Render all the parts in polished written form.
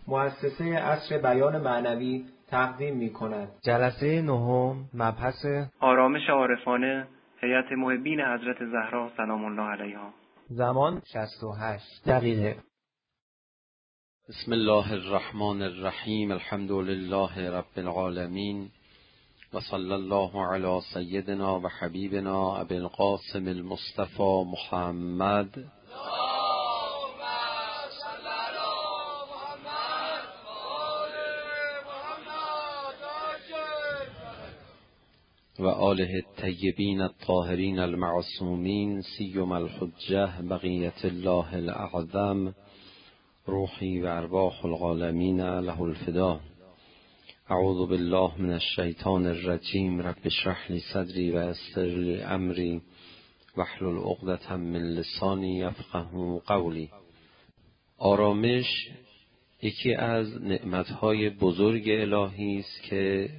مؤسسه عصر بیان معنوی تقدیم می‌کند. جلسه نهم، مبحث آرامش عارفانه، هیئت محبین حضرت زهرا سلام الله علیها. زمان 68 دقیقه. بسم الله الرحمن الرحیم. الحمد لله رب العالمین و صلی الله علی سیدنا و حبیبنا ابی القاسم المصطفى محمد و آله الطیبین الطاهرین المعصومین سیما الحجة بقیة الله الاعظم روحی و ارواح العالمین له الفدا. اعوذ بالله من الشیطان الرجیم. رب اشرح لی صدری و یسر لی امری واحلل عقدة من لسانی یفقهوا قولی. آرامش یکی از نعمتهای بزرگ الهی است که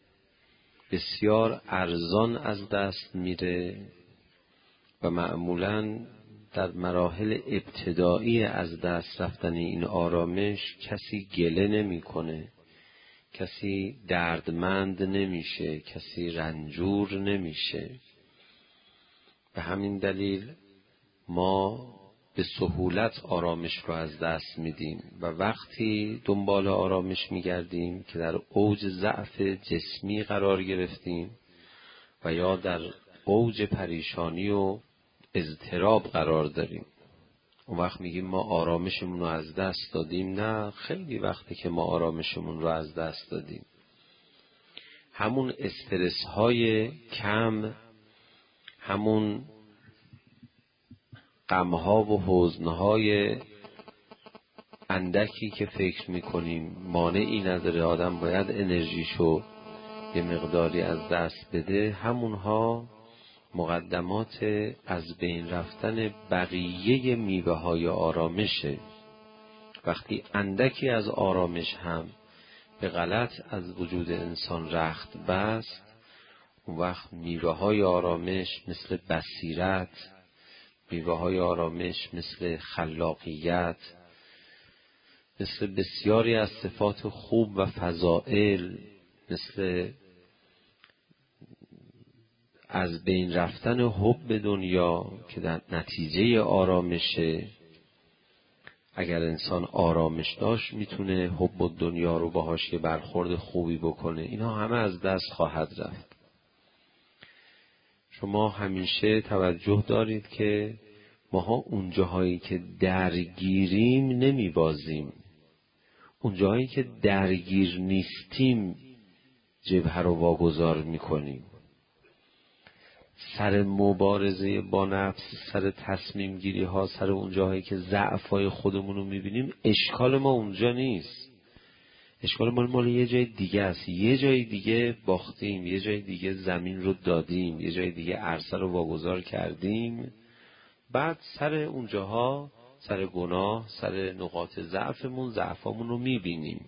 بسیار ارزان از دست میره و معمولاً در مراحل ابتدایی از دست رفتن این آرامش کسی گله نمیکنه، کسی دردمند نمیشه، کسی رنجور نمیشه. به همین دلیل ما به سهولت آرامش رو از دست میدیم و وقتی دنبال آرامش میگردیم که در اوج ضعف جسمی قرار گرفتیم و یا در اوج پریشانی و اضطراب قرار داریم، اون وقت میگیم ما آرامشمون رو از دست دادیم. نه، خیلی وقته که ما آرامشمون رو از دست دادیم. همون استرس های کم، همون غمها و حزنهای اندکی که فکر میکنیم مانعی نداره آدم باید انرژیشو یه مقداری از دست بده، همونها مقدمات از بین رفتن بقیه میوه های آرامشه. وقتی اندکی از آرامش هم به غلط از وجود انسان رخت بست، اون وقت میوه های آرامش مثل بصیرت، میوه های آرامش مثل خلاقیت، مثل بسیاری از صفات خوب و فضائل، مثل از بین رفتن حب دنیا که در نتیجه آرامشه. اگر انسان آرامش داشت میتونه حب دنیا رو باهاش یه برخورد خوبی بکنه. اینا همه از دست خواهد رفت. شما همیشه توجه دارید که ماها اون جاهایی که درگیریم نمیبازیم، اون جاهایی که درگیر نیستیم جبهه رو واگذار میکنیم. سر مبارزه با نفس، سر تصمیم گیری ها، سر اون جاهایی که ضعف های خودمون رو میبینیم، اشکال ما اونجا نیست. اشکال مال یه جای دیگه است. یه جای دیگه باختیم، یه جای دیگه زمین رو دادیم، یه جای دیگه عرصه رو واگذار کردیم. بعد سر اون جاها، سر گناه، سر نقاط ضعفمون رو میبینیم.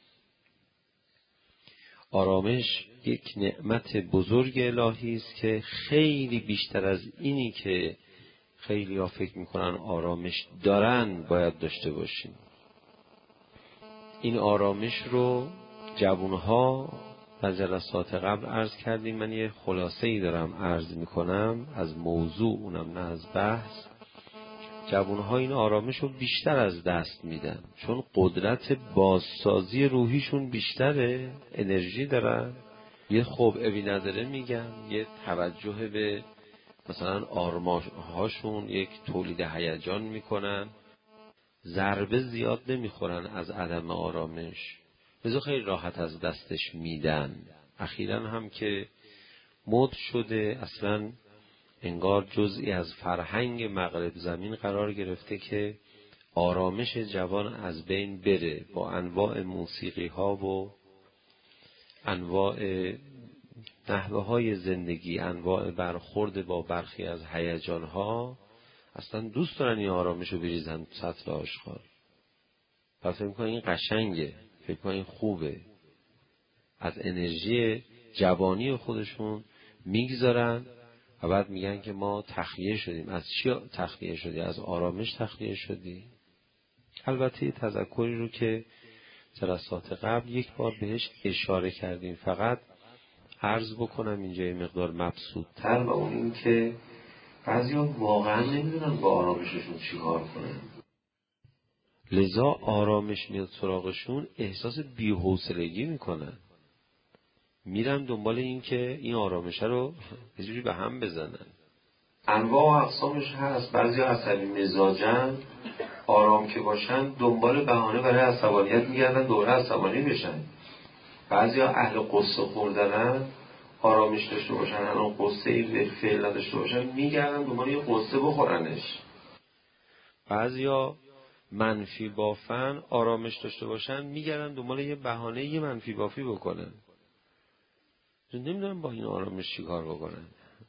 آرامش یک نعمت بزرگ الهی است که خیلی بیشتر از اینی که خیلی ها فکر میکنن آرامش دارن باید داشته باشیم. این آرامش رو جوانها در جلسات قبل عرض کردیم. من یه خلاصه‌ای دارم عرض میکنم از موضوع، اونم نه از بحث. جوانها این آرامش رو بیشتر از دست میدن چون قدرت بازسازی روحیشون بیشتره، انرژی دارن، یه خوبعی نداره میگن، یه توجه به مثلا آرمان‌هاشون، یک تولید هیجان میکنن، ضربه زیاد نمیخورن از عدم آرامش، لذا خیلی راحت از دستش میدن. اخیراً هم که مد شده، اصلاً انگار جزئی از فرهنگ مغرب زمین قرار گرفته که آرامش جوان از بین بره با انواع موسیقی ها و انواع نحوه های زندگی، انواع برخورد با برخی از هیجان ها. اصلا دوست دارن این آرامش رو بریزن سطل آشغال. پس فکر می‌کنن این قشنگه، فکر می‌کنن این خوبه، از انرژی جوانی خودشون میگذارن و بعد میگن که ما تخلیه شدیم. از چی تخلیه شدی؟ از آرامش تخلیه شدی. البته تذکری رو که جلسات قبل یک بار بهش اشاره کردیم. فقط عرض بکنم اینجا یه مقدار مبسوط‌تر، و اون این که بعضیا واقعا نمیدونن با آرامششون چی کار کنن، لذا آرامش میاد سراغشون، احساس بی‌حوصلگی میکنن، میرن دنبال این که این آرامشه رو یه جوری به هم بزنن. انواع و اقسامش هست. بعضیا عصبی مزاجن، آرام که باشن دنبال بهانه برای عصبانیت میگردن دوباره عصبانی بشن. بعضیا اهل قصه خوردنن، آرامش داشته باشن الان قصه ای فعل نداشته باشن میگردن دنبال یه قصه بخورنش. بعضیا منفی بافن، آرامش داشته باشن میگردن دنبال یه بهانه یه منفی بافی بکنن. نمیدونم با این آرامش چی کار بکنن.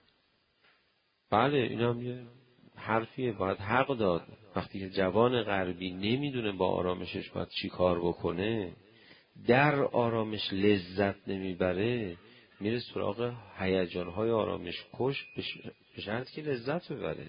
بله این هم یه حرفیه، باید حق داد. وقتی که جوان غربی نمیدونه با آرامشش باید چی کار بکنه، در آرامش لذت نمیبره، میره سراغ هیجانهای آرامش کش به شرط که لذت ببره.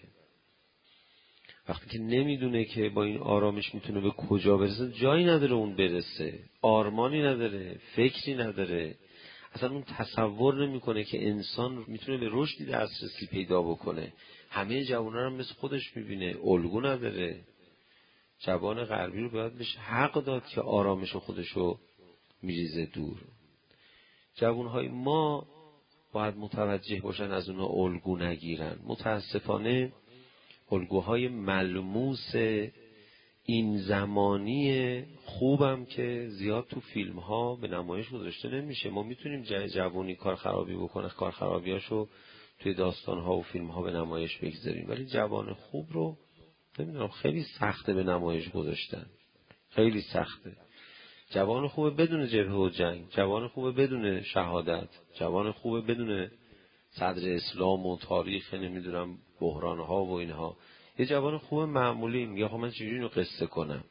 وقتی که نمیدونه که با این آرامش میتونه به کجا برسه، جایی نداره اون برسه، آرمانی نداره، فکری نداره، اصلا اون تصور نمیکنه که انسان میتونه به رشدی دسترسی پیدا بکنه. همه جوانان رو مثل خودش میبینه، الگو نداره. جوان غربی رو باید بهش حق داد که آرامش خودشو میریزه دور. جوانهای ما باید متوجه باشن از اونها الگو نگیرن. متاسفانه الگوهای ملموس این زمانی خوبم که زیاد تو فیلم ها به نمایش گذاشته نمیشه. ما میتونیم جوانی کار خرابی بکنه، کار خرابیاشو توی داستان ها و فیلم ها به نمایش بگذاریم، ولی جوان خوب رو نمیدونم خیلی سخته به نمایش گذاشتن، خیلی سخته. جوان خوبه بدون جبهه و جنگ، جوان خوبه بدون شهادت، جوان خوبه بدون صدر اسلام و تاریخ نمیدونم بحران ها و اینها. یه جوان خوب معمولی میگه خب من چجوری اینو قصه کنم.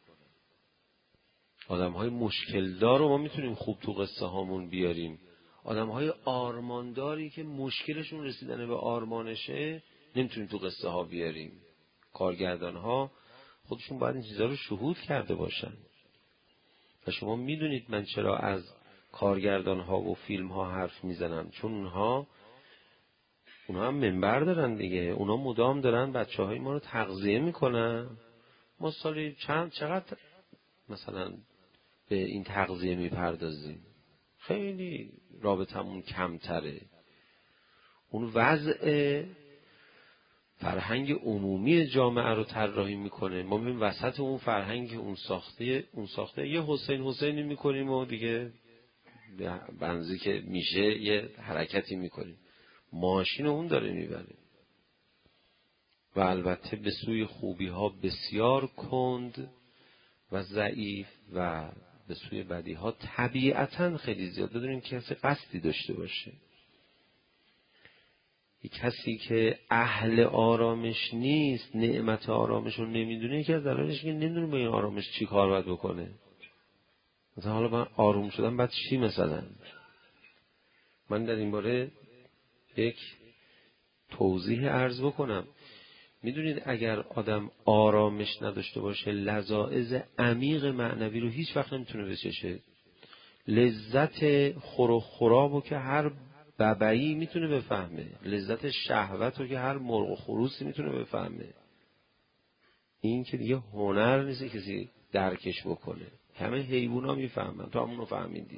آدم های مشکل دار رو ما میتونیم خوب تو قصه هامون بیاریم. آدم های آرمانداری که مشکلشون رسیدن به آرمانشه نمیتونیم تو قصه ها بیاریم. کارگردان ها خودشون باید این چیزها رو شهود کرده باشن. و شما میدونید من چرا از کارگردان ها و فیلم ها حرف میزنم، چون اونها هم منبر دارن دیگه. اونها مدام دارن بچه های ما رو تغذیه میکنن. ما سالی چقدر مثلا به این تغذیه میپردازیم؟ خیلی رابطمون کمتره. اون وضع فرهنگ عمومی جامعه رو طراحی میکنه. ما ببین وسط اون فرهنگ اون ساخته یه حسینی میکنیم و دیگه بنزی که میشه یه حرکتی میکنیم. ماشین اون داره میبره. و البته به سوی خوبی ها بسیار کند و ضعیف و به سوی بدی ها طبیعتاً خیلی زیاد. داریم که کسی قصدی داشته باشه. یک کسی که اهل آرامش نیست، نعمت آرامش رو نمیدونه، که از دلایلش که نمیدونه با این آرامش چی کار باید بکنه. مثلا حالا من آروم شدم بعد چی؟ مثلا من در این باره یک توضیح عرض بکنم. میدونید اگر آدم آرامش نداشته باشه، لذاذ عمیق معنوی رو هیچ وقت نمیتونه بچشه. لذت خورابو که هر ببعی میتونه بفهمه، لذت شهوت رو که هر مرغ و خروسی میتونه بفهمه. این که دیگه هنر نیست کسی درکش بکنه. همه حیوونا میفهمن، تو همونو فهمیدی.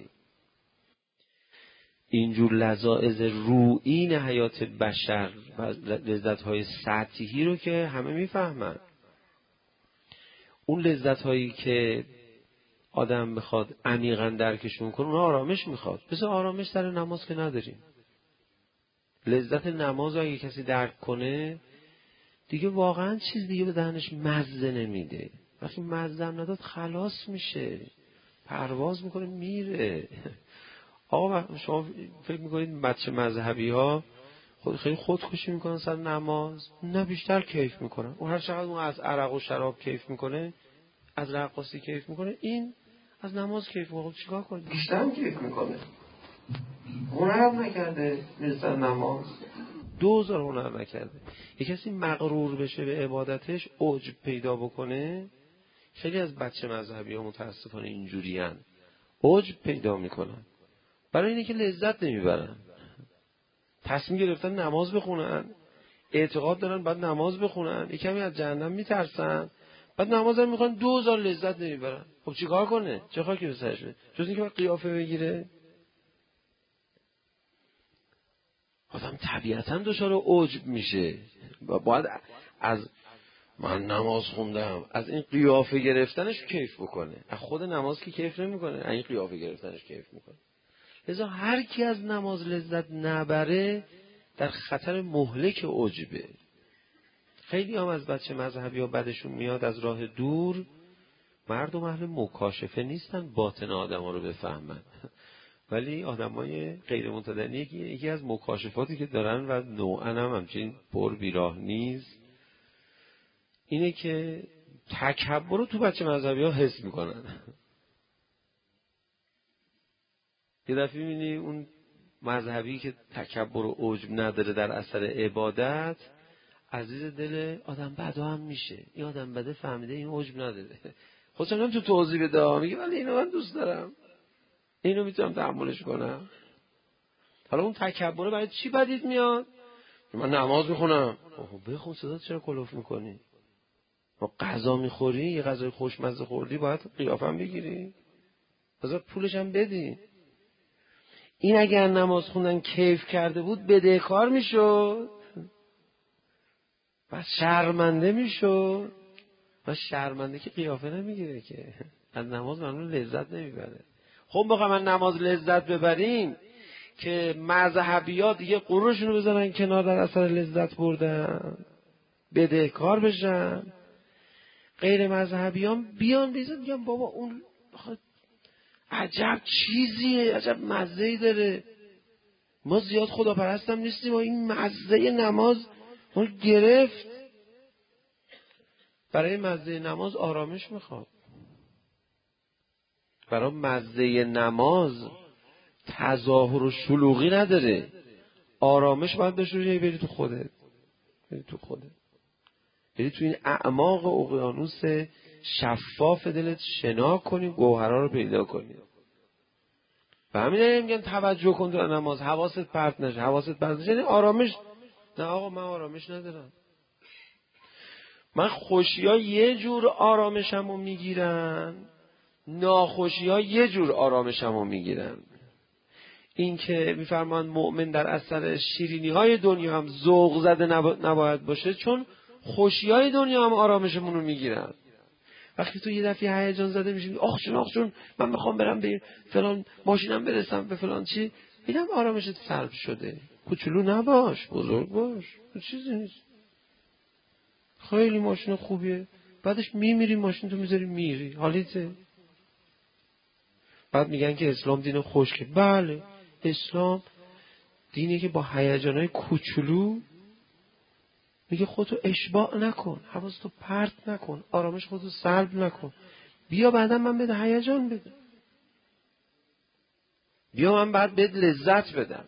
اینجور لذاذ روئین حیات بشر و لذت‌های سطحی رو که همه میفهمن. اون لذت‌هایی که آدم بخواد عمیقاً درکشون کنه، اون آرامش میخواد. مثل آرامش در نماز که نداریم. لذت نماز اگه کسی درک کنه دیگه واقعاً چیز دیگه به دهنش مزه نمیده. وقتی مزه نداد خلاص میشه، پرواز میکنه میره. آقا شما فکر میکنید بچه مذهبی ها خیلی خودکشی میکنن سر نماز؟ نه، بیشتر کیف میکنن. اون هر چقدر اون از عرق و شراب کیف میکنه، از رقاصی کیف میکنه، این از نماز کیف میکنه. چیکار کنه؟ بیشتر هم کیف میکنه. هنر نکرده مثل نماز، 2000 هنر نکرده. یک کسی مغرور بشه به عبادتش، عجب پیدا بکنه. خیلی از بچه مذهبی ها متاسفانه اینجوری هن. عجب پیدا میکنن. برای اینه که لذت نمیبرن. تصمیم گرفتن نماز بخونن، اعتقاد دارن بعد نماز بخونن، یه کمی از جهنم میترسن، بعد نماز هم میخوان 2000 لذت نمیبرن. خب چیکار کنه؟ چه خاکی به سرش بده؟ جز اینکه باید قیافه بگیره. آدم طبیعتا دچار عجب میشه. باید از من نماز خوندم از این قیافه گرفتنش کیف بکنه. از خود نماز که کیف نمیکنه، از این قیافه گرفتنش کیف میکنه. لذا هر کی از نماز لذت نبره در خطر مهلک عجبه. خیلی هم از بچه مذهبی ها بدشون میاد از راه دور. مردم اهل مکاشفه نیستن باطن آدم ها رو بفهمن، ولی آدمای غیر متدینی یکی از مکاشفاتی که دارن و نوعاً هم همچنین پر بیراه نیست اینه که تکبر رو تو بچه مذهبی ها حس میکنن. یه دفعه میبینی اون مذهبی که تکبر و عجب نداره در اثر عبادت، عزیز دل آدم بدا هم میشه. این آدم بده فهمیده این عجب نداره، خودش هم تو توضیح بده، میگه ولی اینو من دوست دارم، اینو میتونم تحملش کنم. حالا اون تکبر برای چی بدید میاد؟ من نماز میخونم. بخون، صدا چرا کلوف میکنی؟ ما غذا میخوری، یه غذای خوشمزه خوردی، باید قیافم بگیری، بذار پولش هم بدی. این اگر نماز خوندن کیف کرده بود بدهکار میشد و شرمنده میشد. و شرمنده که قیافه نمیگیره، که از نماز معلوم لذت نمیبره. خب بخوام من نماز لذت ببریم که مذهبیات دیگه قروشون رو بزنن کنار در اثر لذت بردن، بدهکار بشن. غیر مذهبیان بیان بیزن میگن بابا اون عجب چیزیه، عجب مزه‌ای داره، ما زیاد خداپرست هم نیستیم و این مزه نماز ما گرفت. برای مزه نماز آرامش میخواد. برای مزه نماز تظاهر و شلوغی نداره. آرامش باید بشه. بری تو خودت، بری تو خودت، بری تو این اعماق اقیانوس شفاف دلت شنا کنی، گوهرها رو پیدا کنی. و همین میگن توجه کن در نماز، حواست پرت نشه. حواست پرت نشه یعنی آرامش. نه آقا من آرامش ندارم. من خوشی‌ها یه جور آرامشمو میگیرن، ناخوشی‌ها یه جور آرامشمو میگیرن. این که میفرمان مؤمن در اثر شیرینی‌های دنیا هم ذوق زده نباید باشه، چون خوشی‌های دنیا هم آرامشمون رو میگیرن. وقتی تو یه دفعه هیجان زده میشی، آخ چون من میخوام برم به فلان ماشینم برسم، به فلان چی، اینم آرامشت سلب شده. کوچولو نباش، بزرگ باش، چیزی نیست. خیلی ماشین خوبیه، بعدش میمیری ماشین تو میذاری میری، حالیته. بعد میگن که اسلام دین خشکه. بله، اسلام دینی که با هیجانای کوچولو میگه خودتو اشباع نکن، حواستو پرت نکن، آرامش خودتو سلب نکن، بیا بعدا من بده هیجان بدم، بیا من بعد بهت لذت بدم.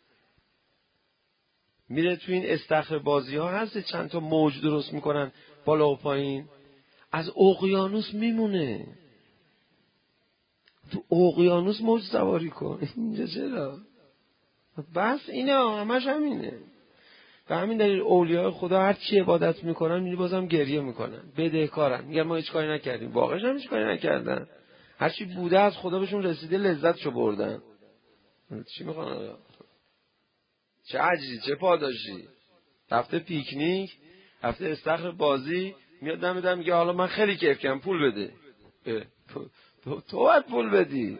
میره تو این استخر بازی ها هست چند تا موج درست میکنن بالا و پایین، از اقیانوس میمونه. تو اقیانوس موج سواری کن. اینجا چرا؟ بس اینا همش همینه. به همین دلیل اولیاء خدا هر چی عبادت میکنن میری بازم گریه میکنن، بدهکارن، میگن ما هیچ کاری نکردیم. واقعا هم هیچ کاری نکردن. هر چی بوده از خدا بهشون رسیده، لذتشو بردن. چی میخوان؟ چه عجیبی، چه پاداشی. رفته پیکنیک، رفته استخر بازی، میاد دم میگه حالا من خیلی کیف کردم، پول بده. تو باید پول بدی.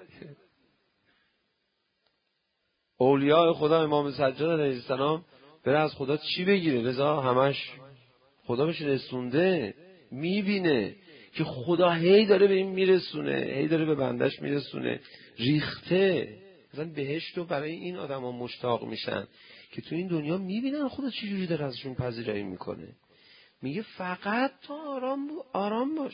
اولیاء خدا امام سجاد علیه السلام بره از خدا چی بگیره؟ لذا همش خدا بهش رسونده، میبینه که خدا هی داره به این میرسونه، هی داره به بندش میرسونه، ریخته. مثلا بهشت رو برای این آدم ها مشتاق میشن که تو این دنیا میبینن خدا چی جوری داره ازشون پذیرایی میکنه. میگه فقط تو آرام باش،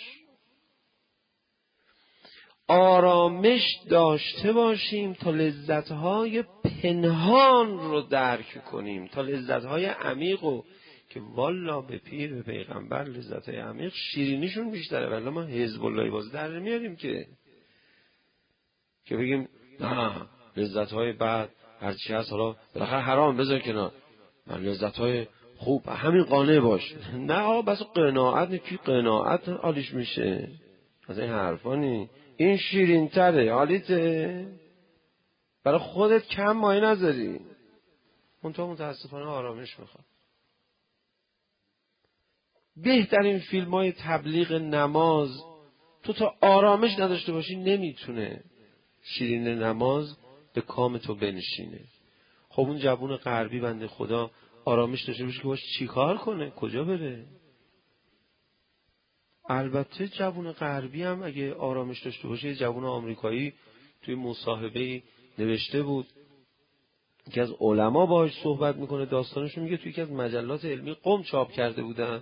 آرامش داشته باشیم تا لذتهای پنهان رو درک کنیم، تا لذتهای عمیق رو که والا به پیر به پیغمبر لذتهای عمیق شیرینیشون بیشتره، ولی ما حزب الله باز در نمیاریم که که بگیم نه لذت‌های بعد هرچی هست حالا بالاخره حرام بذار کنار، من لذت‌های خوب همین قانع باش. نه آقا بس قناعت، کی قناعت حالیش میشه از این حرفانی؟ این شیرین تره حالیته، برای خودت کم مایه نذاری. منتها متاسفانه آرامش میخواد. بهترین فیلم‌های تبلیغ نماز تو تا آرامش نداشته باشی نمیتونه شیرین نماز به کام تو بنشینه. خب اون جوون غربی بنده خدا آرامش داشته باشه که باش چیکار کنه، کجا بره؟ البته جوون غربی هم اگه آرامش داشته باشه، جوون آمریکایی توی مصاحبه‌ای نوشته بود که از علما باهاش صحبت میکنه، داستانشو میگه توی یکی از مجلات علمی قم چاپ کرده بودن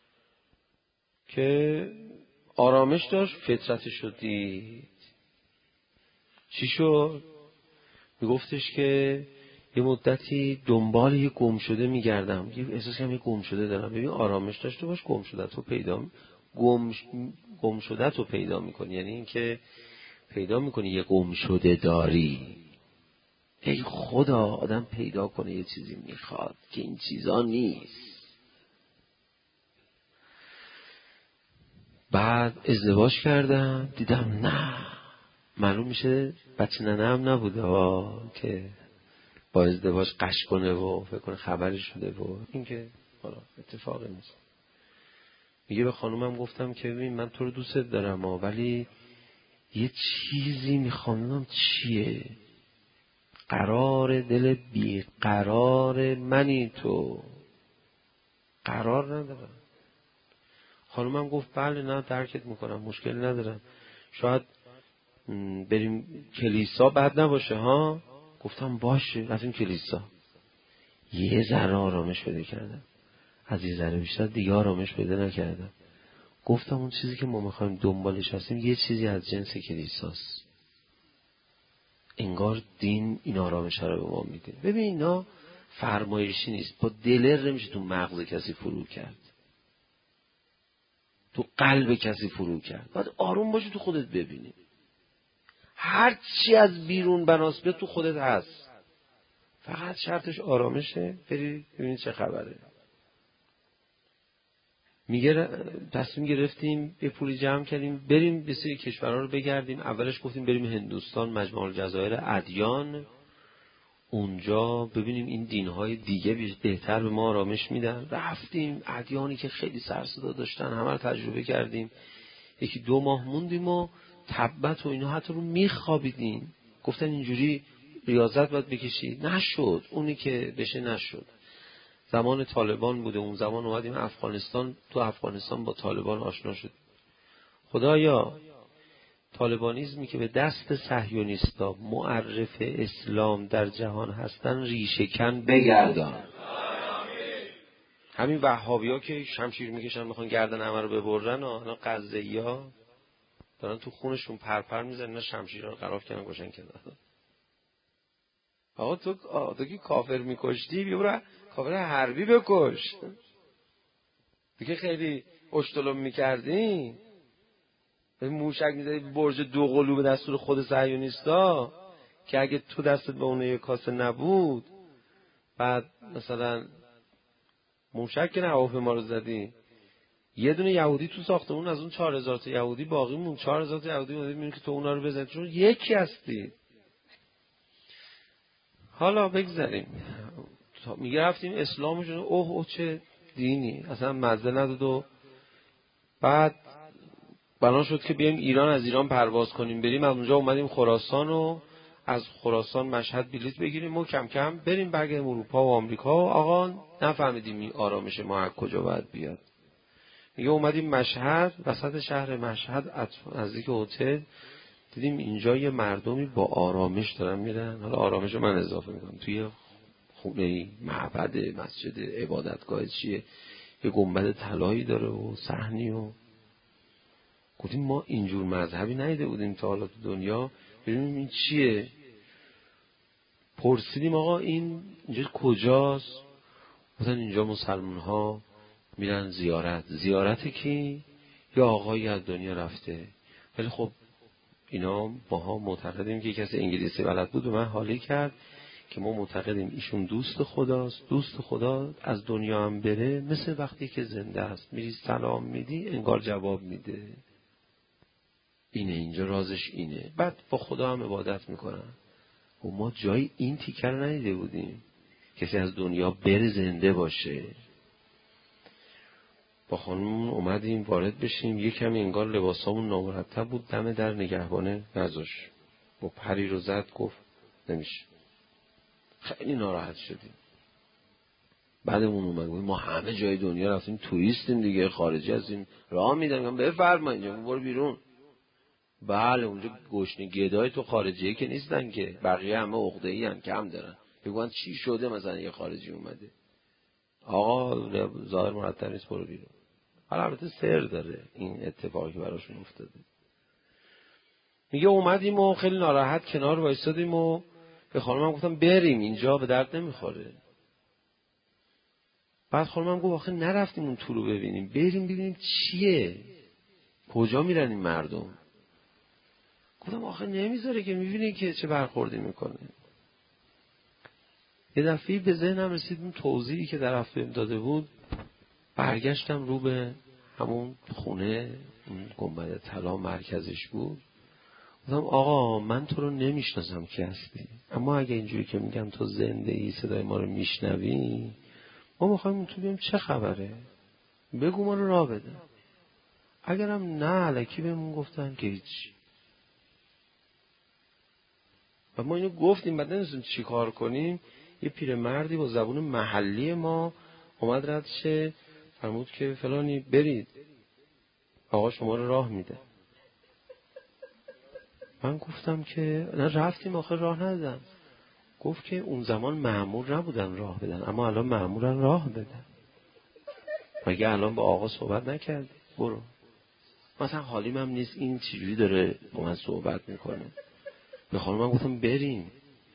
که آرامش داشت، فطرتشو دید. چی شد؟ میگفتش که یه مدتی دنبال یه گم شده میگردم، یه احساس کنم یه گم شده دارم. ببین آرامش داشته باش، گم شده تو پیدا میکنی. یعنی این که پیدا میکنی یه گم شده داری. ای خدا آدم پیدا کنه یه چیزی میخواد که این چیزا نیست. بعد ازدواج کردم، دیدم نه، معلوم میشه بچه ننه هم نبوده که با ازدواج قش کنه و فکر کنه خبری شده و این که اتفاقی نیست. میگه به خانومم گفتم که ببین من تو رو دوست دارم ولی یه چیزی میخوام، چیه؟ قرار دل بی قرار منی تو، قرار ندارم. خانومم گفت بله نه درکت میکنم، مشکل ندارم، شاید بریم کلیسا بد نباشه ها. گفتم باشه رفتیم کلیسا، یه ذره آرامش پیدا کردم، از یه ذره بیشتر دیگه آرامش پیدا نکردم. گفتم اون چیزی که ما میخوایم دنبالش هستیم یه چیزی از جنس کلیساست. انگار دین این آرامش رو به ما میده. ببین اینا فرمایشی نیست، با دلر نمیشه تو مغز کسی فرو کرد، تو قلب کسی فرو کرد. باید آروم باشی تو خودت ببینی هر چی از بیرون بناس بیاد تو خودت هست، فقط شرطش آرامشه. بری ببینی چه خبره. میگه تصمیم گرفتیم یه پولی جمع کردیم بریم به سری کشورها رو بگردیم. اولش گفتیم بریم هندوستان، مجمع الجزایر ادیان، اونجا ببینیم این دینهای دیگه بهتر به ما آرامش میدن. رفتیم ادیانی که خیلی سر صدا داشتن همه رو تجربه کردیم. 1-2 ماه موندیم و تبت و اینا حتی رو میخوابیدیم. گفتن اینجوری ریاضت باید بکشی، نشد. اونی که بشه نشد. زمان طالبان بوده، اون زمان اومدیم افغانستان، تو افغانستان با طالبان آشنا شد. خدایا طالبانیزمی که به دست صهیونیستا معرف اسلام در جهان هستن ریشه کن بگردان. همین وهابی‌ها که شمشیر میکشن میخوان گردن همه رو ببرن، اینا قزه‌ای‌ها دارن تو خونشون پرپر میزنن، اینا شمشیرها رو قراف کردن گوشن کردن. آقا تو که کافر میکشتی بیا برو کافر حربی بکش. دیگه خیلی اشتلم میکردی، موشک میزدی برج 2 قلو به دستور خود صهیونیستا که اگه تو دستت به اون یک کاسه نبود، بعد مثلا موشک که نه هواپیما رو زدی، یه دونه یهودی تو ساختمون از اون 4000 تا یهودی باقی مون، 4000 تا یهودی میبینی که تو اونا رو بزنی چون یکی هستی. حالا بگذاریم. میگه رفتیم اسلامشون، اوه چه دینی، اصلا مزه نداد. و بعد بنا شد که بیایم ایران، از ایران پرواز کنیم بریم. از اونجا اومدیم خراسان و از خراسان مشهد بلیط بگیریم و کم کم بریم برگردیم اروپا و آمریکا. و آقا نفهمیدیم این آرامش ما از کجا باید بیاد. میگه اومدیم مشهد، وسط شهر مشهد نزدیک هتل دیدیم اینجا یه مردمی با آرامش دارن میرن. حالا آرامش رو من اضافه میکنم، توی خونه معبد مسجد عبادتگاه چیه، یه گنبد طلایی داره و صحنی. و گفتیم ما اینجور مذهبی ندیده بودیم تا حالا تو دنیا، ببینیم این چیه. پرسیدیم آقا این اینجا کجاست؟ گفتن اینجا مسلمان ها میرن زیارت. زیارت کی؟ یا آقایی از دنیا رفته. ولی خب اینا ماها معتقدیم که کسی انگلیسی بلد بود و من حالی کرد که ما معتقدیم ایشون دوست خداست. دوست خدا از دنیا هم بره مثل وقتی که زنده است، میری سلام میدی انگار جواب میده. اینه، اینجا رازش اینه. بعد با خدا هم عبادت میکنن و ما جای این تیکر رو ندیده بودیم کسی از دنیا بره زنده باشه. با خانم اومدیم وارد بشیم، یکم انگار لباسامون نامرتب بود، دم در نگهبانه نذاش با پری رو زد، گفت نمیشه. خیلی ناراحت شدیم. بعدمون اومد ما همه جای دنیا رفتیم توریستیم دیگه، خارجی هستیم، راه میدم بفرما اینجا برو بیرون. بله اونجا گشنه گدای تو خارجیه که نیستن که، بقیه همه عقده‌ای ان، کم دارن. بگوان چی شده مثلا یه خارجی اومده، آقا ظاهر مرتب نیست برو بیرون. حالا البته سر داره این اتفاقی که براشون افتاده. میگه اومدیم و خیلی ناراحت کنار وایسادیم و به خانمم گفتم بریم اینجا به درد نمیخوره. بعد خانمم گفت آخه نرفتیم اون تو رو ببینیم، بریم ببینیم چیه، کجا میرن این مردم. گفتم آخه نمیذاره که، میبینین که چه برخوردی میکنه. یه دفعه به ذهنم رسید اون توضیحی که در هفته داده بود. برگشتم رو به همون خونه، اون گنبد طلا مرکزش بود. گفتم آقا من تو رو نمیشناسم کی هستی، اما اگه اینجوری که میگم تو زنده ای صدای ما رو میشنوی، ما میخوایم تو بیم چه خبره، بگو ما رو راه بده. اگرم نه الکی بهمون گفتن که هیچ. و ما اینو گفتیم بعد نمیدونیم چی کار کنیم. یه پیرمردی با زبون محلی ما اومد رد شه، فرمود که فلانی برید آقا شما رو راه میده. من گفتم که نه رفتیم آخه راه ندادن. گفت که اون زمان مأمور نبودن راه بدن، اما الان مأمورن راه بدن. مگه الان با آقا صحبت نکردی؟ برو. مثلا حالیم هم نیست این چجوری داره با من صحبت میکنه. به خانم من گفتم بریم.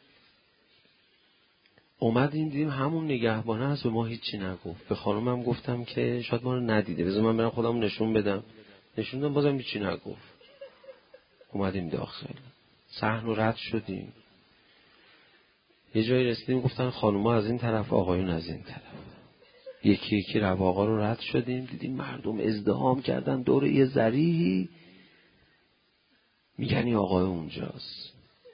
اومدیم دیدیم همون نگهبانه هست، به ما هیچی نگفت. به خانمم گفتم که شاید ما رو ندیده، بذار من برم خودم نشون بدم. نشون دادم بازم هیچی نگفت. اومدیم داخل، صحن رو رد شدیم. یه جایی رسیدیم گفتن خانوما از این طرف آقایون از این طرف. یکی یکی رواقا رو رد شدیم، دیدیم مردم ازدحام کردن دور یه ذریحی، میگن آقای اونجاست.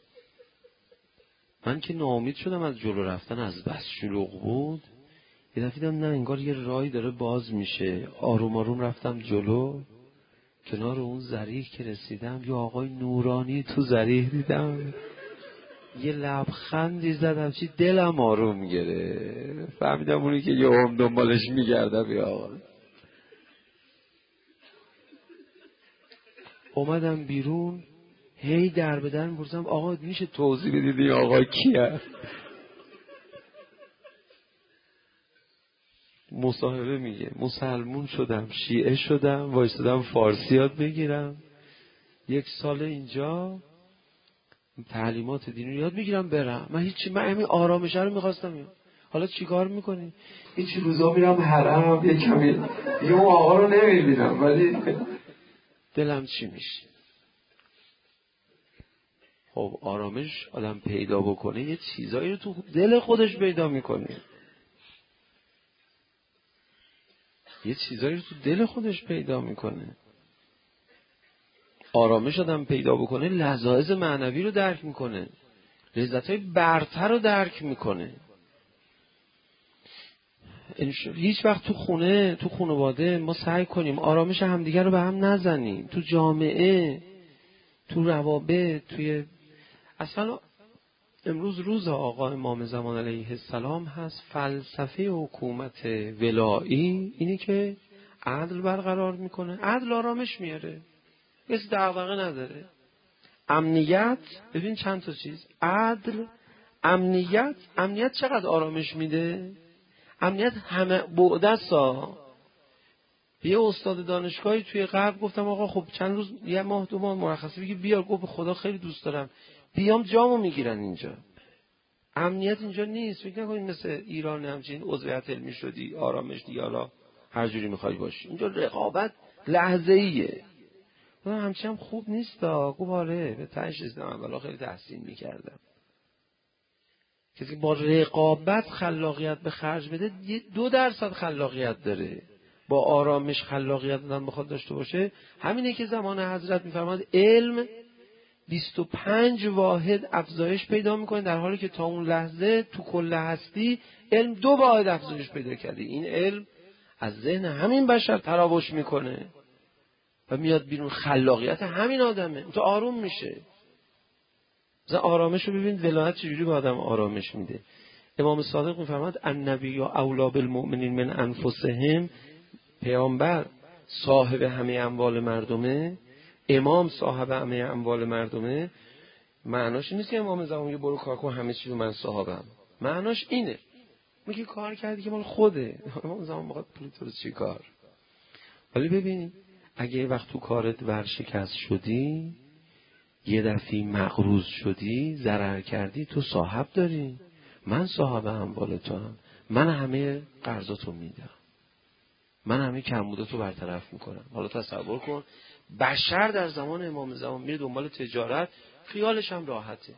من که ناامید شدم از جلو رفتن، از بس شلوغ بود. یه دفعه دیدم نه انگار یه راهی داره باز میشه. آروم آروم رفتم جلو، کنار اون ذریح که رسیدم یه آقای نورانی تو ذریح دیدم. یه لبخندی زدم چی دلم آروم گرفت. فهمیدم اونی که یه هم دنبالش میگردم یا آقا. اومدم بیرون، هی در به در می‌پرسم آقا میشه توضیح بدید این آقا کیه؟ مصاحبه میگه مسلمون شدم، شیعه شدم، وایسادم فارسی یاد بگیرم، 1 سال اینجا تعلیمات دینی یاد میگیرم برم. من همین آرامش رو میخواستم. حالا چیکار میکنی؟ هیچ روزا میرم حرم یه کمی یه اون آقا رو نمیبینم، ولی دلم چی میشه؟ خب آرامش آدم پیدا بکنه یه چیزایی رو تو دل خودش پیدا میکنه. یه چیزایی رو تو دل خودش پیدا میکنه. آرامش آدم پیدا بکنه لذاذ معنوی رو درک میکنه، لذت‌های برتر رو درک میکنه. هیچ وقت تو خانواده ما سعی کنیم آرامش همدیگر رو به هم نزنیم. تو جامعه، تو روابط، توی اصلا امروز روز آقا امام زمان علیه السلام هست. فلسفه حکومت ولایی اینی که عدل برقرار میکنه، عدل آرامش میاره، کسی دغدغه نداره. امنیت، ببین چند تا چیز، عدل، امنیت چقدر آرامش میده؟ امنیت همه بعده سا. یه استاد دانشگاهی توی غرب گفتم آقا خب چند روز، یه ماه 2 ماه مرخصی بگی بیا. گفت خدا خیلی دوست دارم بیام، جامو میگیرن اینجا. امنیت اینجا نیست. فکر نکنید مثل ایران همچین عضویت علمی شدی آرامش دیگه حالا هر جوری میخوای باشی. اینجا رقابت لحظه‌ایه. همچین هم خوب نیست دا. گفت آره به تنش رسیدم، اولا خیلی تحسین میکردم. کسی با رقابت خلاقیت به خرج بده 2% خلاقیت داره. با آرامش خلاقیت دادن بخواد داشته باشه، همینه که زمان حضرت میفرماد علم 25 واحد افزایش پیدا میکنه، در حالی که تا اون لحظه تو کل هستی علم 2 واحد افزایش پیدا کرده. این علم از ذهن همین بشر تراوش میکنه و میاد بیرون. خلاقیت همین آدمه، تو آروم میشه. مثلا آرامش رو ببین ولایت چجوری به آدم آرامش میده. امام صادق میفرماد النبی اولی بالمؤمنین من انفسهم. پیامبر صاحب همه اموال مردمه، امام صاحب همه اموال مردمه. معناش نیست که امام زمان میگه برو کار کن همه چیزو من صاحبم. معناش اینه میگه کار کردی که مال خوده. امام زمان میخواد پول تو رو چی کار. ولی ببین اگه یه وقت تو کارت ورشکست شدی، یه دفعه مغروض شدی، ضرر کردی، تو صاحب داری. من صاحب اموال تو هم، من همه قرضاتو میدم، من همه کمبوداتو برطرف میکنم. حالا تصور کن بشر در زمان امام زمان میره دنبال تجارت، خیالش هم راحته،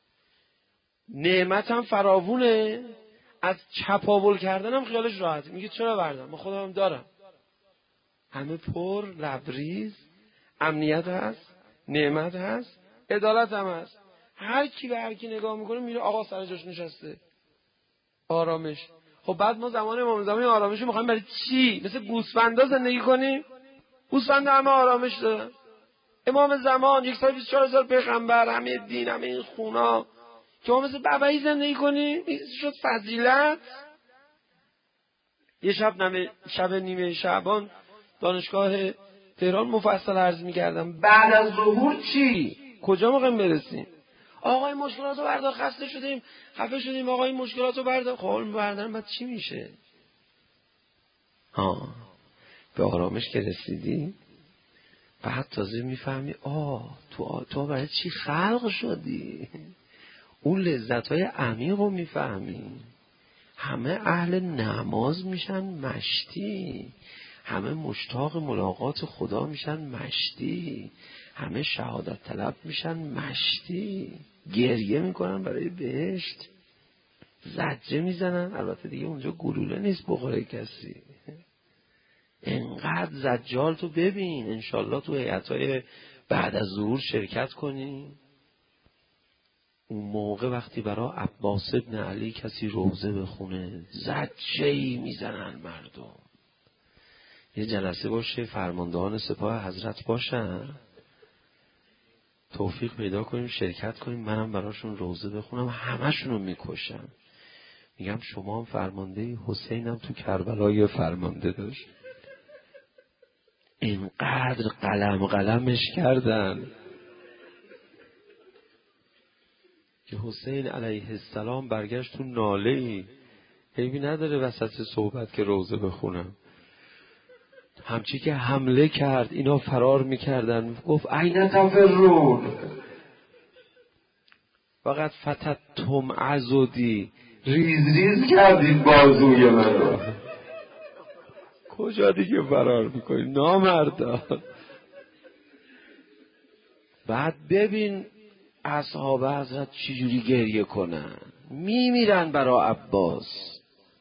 نعمت هم فراوونه، از چپاول کردن هم خیالش راحته. میگه چرا بردم، من خودم هم دارم، همه پر لبریز، امنیت هست، نعمت هست، عدالت هم هست. هر کی به هر کی نگاه میکنه میره آقا سر جاش نشسته، آرامش. خب بعد ما زمان امام زمان آرامش رو میخوایم برای چی؟ مثل گوسفندا زندگی کنیم؟ گوسفندا همه آرامش دارن. امام زمان 124,000 پیغمبر، همه دین، همه این خونا، که ما مثل ببعی زندگی کنیم؟ این شد فضیلت. یه شب نیمه شعبان دانشگاه تهران مفصل عرض می‌کردم بعد از ظهور چی؟ کجا می‌خوایم برسیم؟ آقا این مشکلاتو بردار، خسته شدیم، خفه شدیم، آقا این مشکلاتو بردار. خب بردارم بعد چی میشه؟ به آرامش که رسیدی بعد تازه میفهمی تو برای چی خلق شدی. اون لذت‌های عمیق رو میفهمی. همه اهل نماز میشن مشتی، همه مشتاق ملاقات خدا میشن مشتی، همه شهادت طلب میشن مشتی، گریه میکنن برای بهشت، زجه میزنن. البته دیگه اونجا گلوله نیست بخوره کسی. انقدر زجال تو ببین، انشالله تو هیئت‌های بعد از ظهور شرکت کنی. اون موقع وقتی برای عباس ابن علی کسی روزه بخونه زجه‌ای میزنن مردم. یه جلسه باشه فرماندهان سپاه حضرت باشن، توفیق پیدا کنیم شرکت کنیم، منم براشون روزه بخونم، همشونو میکشم. میگم شما هم فرمانده، حسینم تو کربلا فرمانده داشت، اینقدر قلمش کردن که حسین علیه السلام برگشت تو ناله‌ای، عیبی نداره وسط صحبت که روزه بخونم. همچی که حمله کرد اینا فرار میکردن، گفت این تفرون فقط فتتم عضدی، ریز کردید بازوی من رو. کجا دیگه فرار میکنی نامردا. بعد ببین اصحاب حضرت چجوری گریه کنن، میمیرن برای عباس،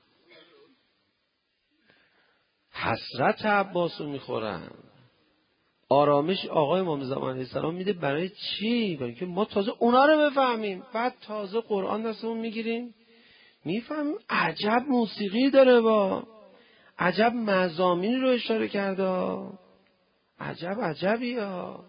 حسرت عباس رو میخورن. آرامش آقای امام زمان علیه السلام میده برای چی؟ برای که ما تازه اونا رو بفهمیم، بعد تازه قرآن دستمون میگیریم میفهمیم عجب موسیقی داره، با عجب مضامین رو اشاره کرده، عجبی ها.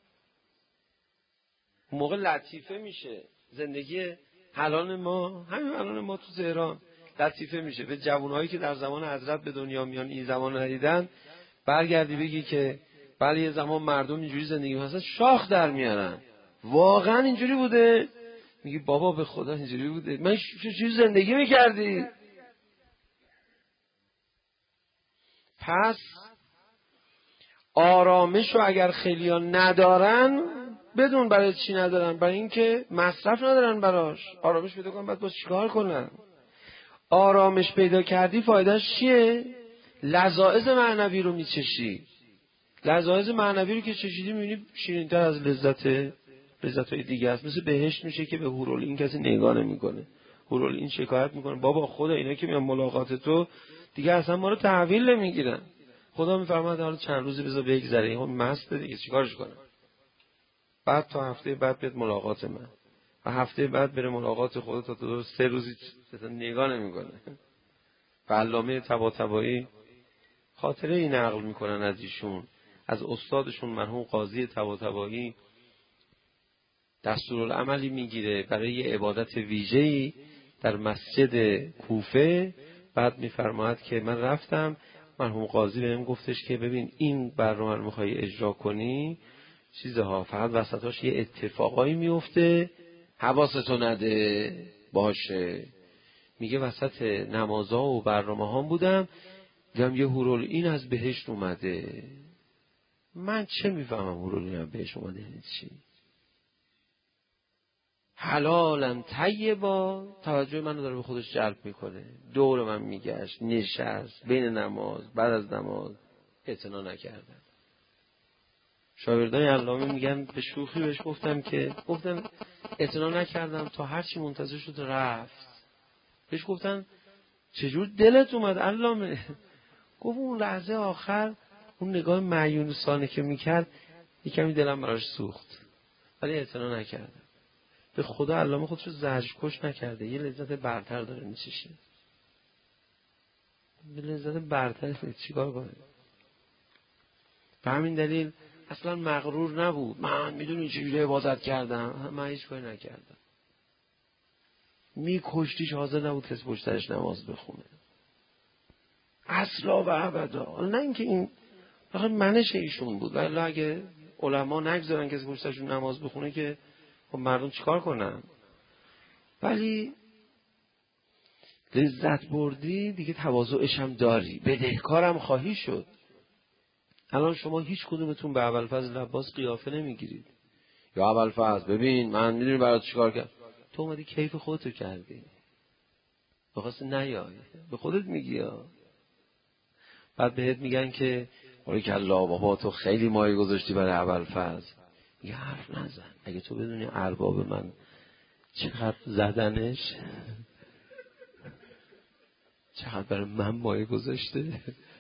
موقع لطیفه میشه زندگی الان ما، همین الان ما تو تهران لطیفه میشه. به جوانهایی که در زمان حضرت به دنیا میان این زمان ندیدن، برگردی بگی که بله یه زمان مردم اینجوری زندگی می‌کردن، شاخ در میارن. واقعا اینجوری بوده؟ میگی بابا به خدا اینجوری بوده. من چجوری زندگی میکردی؟ پس آرامش رو اگر خیلیا ندارن، بدون برای چی ندارن؟ برای اینکه مصرف ندارن براش. آرامش پیدا کنن بعد باز چیکار کنن؟ آرامش پیدا کردی فایدهش چیه؟ لذائذ معنوی رو میچشی. لذایز معنوی رو که چشیدی می‌بینی شیرین‌تر از لذت‌های دیگه است. مثل بهشت میشه که به حورالعین کسی نگاه نمی‌کنه. حورالعین شکایت می‌کنه بابا خدا اینا که میان ملاقات تو دیگه اصلا ما رو تحویل نمیگیرن. خدا میفرماد حالا چند روزی بذار بگذره، این مسته دیگه چیکارش کنم. بعد تا هفته بعد بیاد ملاقات من و هفته بعد بره ملاقات خدا، تا تو 3 روزی اصلا نگاه نمی‌کنه. و علامه طباطبایی خاطره این نقل میکنن از ایشون، از استادشون مرحوم قاضی طباطبایی. دستورالعملی میگیره برای عبادت ویژه‌ای در مسجد کوفه. بعد میفرماید که من رفتم، مرحوم قاضی بهم گفتش که ببین این برنامه رو میخوای اجرا کنی چیزها فقط وسطاش یه اتفاقایی میفته، حواستو نده باشه. میگه وسط نمازها و برنامه ها بودم دیدم یه حورالعین از بهشت اومده. من چه میفهمم حورالعین از بهشت اومده یعنی چی؟ حلالا طیبا، توجه منو داره به خودش جلب میکنه. دور من میگشت، نشست بین نماز، بعد از نماز اعتنا نکردم. شاگردان علامه میگن به شوخی بهش گفتم اعتنا نکردم تا هرچی منتظر شد رفت. بهش گفتن چجور دلت اومد علامه؟ گفت اون لحظه آخر اون نگاه معیونسانه که میکرد یکمی دلم براش سوخت، ولی اعتنا نکردم. به خدا علامه خودشو زجرکش نکرده، یه لذت برتر داره میچشه. به لذت برتر چیکار کنه؟ به همین دلیل اصلا مغرور نبود. من میدونی چجوری عبادت کردم، من هیچ کاری نکردم. میکشتیش حاضر نبود کسی پشتش نماز بخونه اصلا و ابدا. نه اینکه این فقط منش ایشون بود، ولی اگه علما نگذارن کسی پشتشون نماز بخونه که خب مردم چیکار کنن؟ ولی لذت بردی دیگه، تواضعش هم داری، بدهکارم خواهی شد. الان شما هیچ کدومتون به ابوالفضل عباس قیافه نمیگیرید. یا ابوالفضل ببین من میدونی برات چیکار کردم. تو اومدی کیف خودتو کردی، بخواست نیای به خودت میگی ها. بعد بهت میگن که باریکالله بابا تو خیلی مایه گذاشتی برای ابوالفضل. میگه حرف نزن، اگه تو بدونی ارباب من چقدر زدنش، چقدر برای من مایه گذاشته.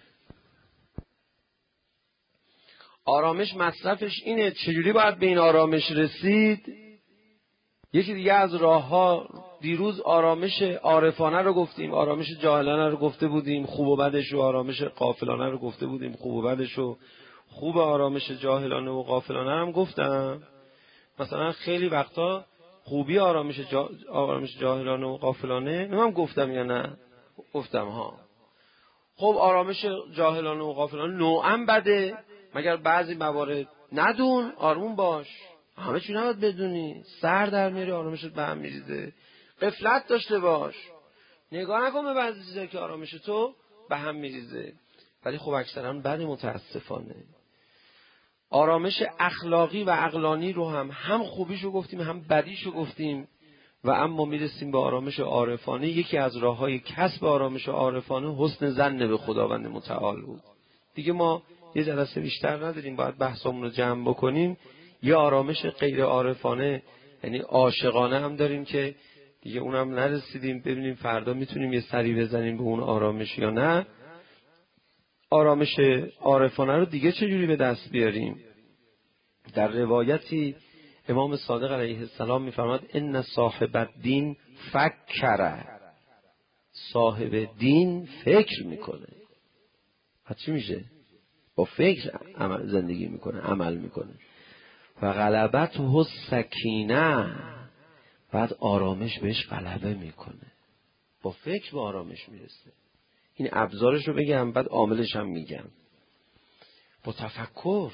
آرامش مصرفش اینه. چجوری باید به این آرامش رسید؟ یکی دیگه از راهها، دیروز آرامش عارفانه رو گفتیم، آرامش جاهلانه رو گفته بودیم، خوب و بدش، و آرامش غافلانه رو گفته بودیم، خوب و بدش، و خوب آرامش جاهلانه و غافلانه هم گفتم. مثلا خیلی وقتا خوبی آرامش جاهلانه و غافلانه هم گفتم یا نه؟ گفتم ها. خب آرامش جاهلانه و غافلانه نوعا بده، مگر بعضی موارد ندون، آروم باش. همه چی نباید بدونی، سر در میاری آرامشت به هم میریزه. غفلت داشته باش، نگاه نکن به بعضی چیزا که آرامش تو به هم میریزه. ولی خب اکثرا بد، متاسفانه. آرامش اخلاقی و عقلانی رو هم خوبیشو گفتیم هم بدیشو گفتیم، و اما میرسیم به آرامش عارفانه. یکی از راههای کسب آرامش عارفانه حسن ظن به خداوند متعال بود. دیگه ما یه جلسه بیشتر نداریم، باید بحثمون رو جمع بکنیم. یه آرامش غیر عارفانه یعنی عاشقانه هم داریم که دیگه اونم نرسیدیم، ببینیم فردا میتونیم یه سری بزنیم به اون آرامش یا نه. آرامش عارفانه رو دیگه چجوری به دست بیاریم؟ در روایتی امام صادق علیه السلام میفرماد ان صاحب الدین فکر، صاحب دین فکر میکنه. پس چی میشه؟ با فکر زندگی میکنه، عمل میکنه. و غلبته السکینه، بعد آرامش بهش غلبه میکنه. با فکر به آرامش میرسه. این ابزارش رو بگم، بعد عاملش هم میگم. با تفکر.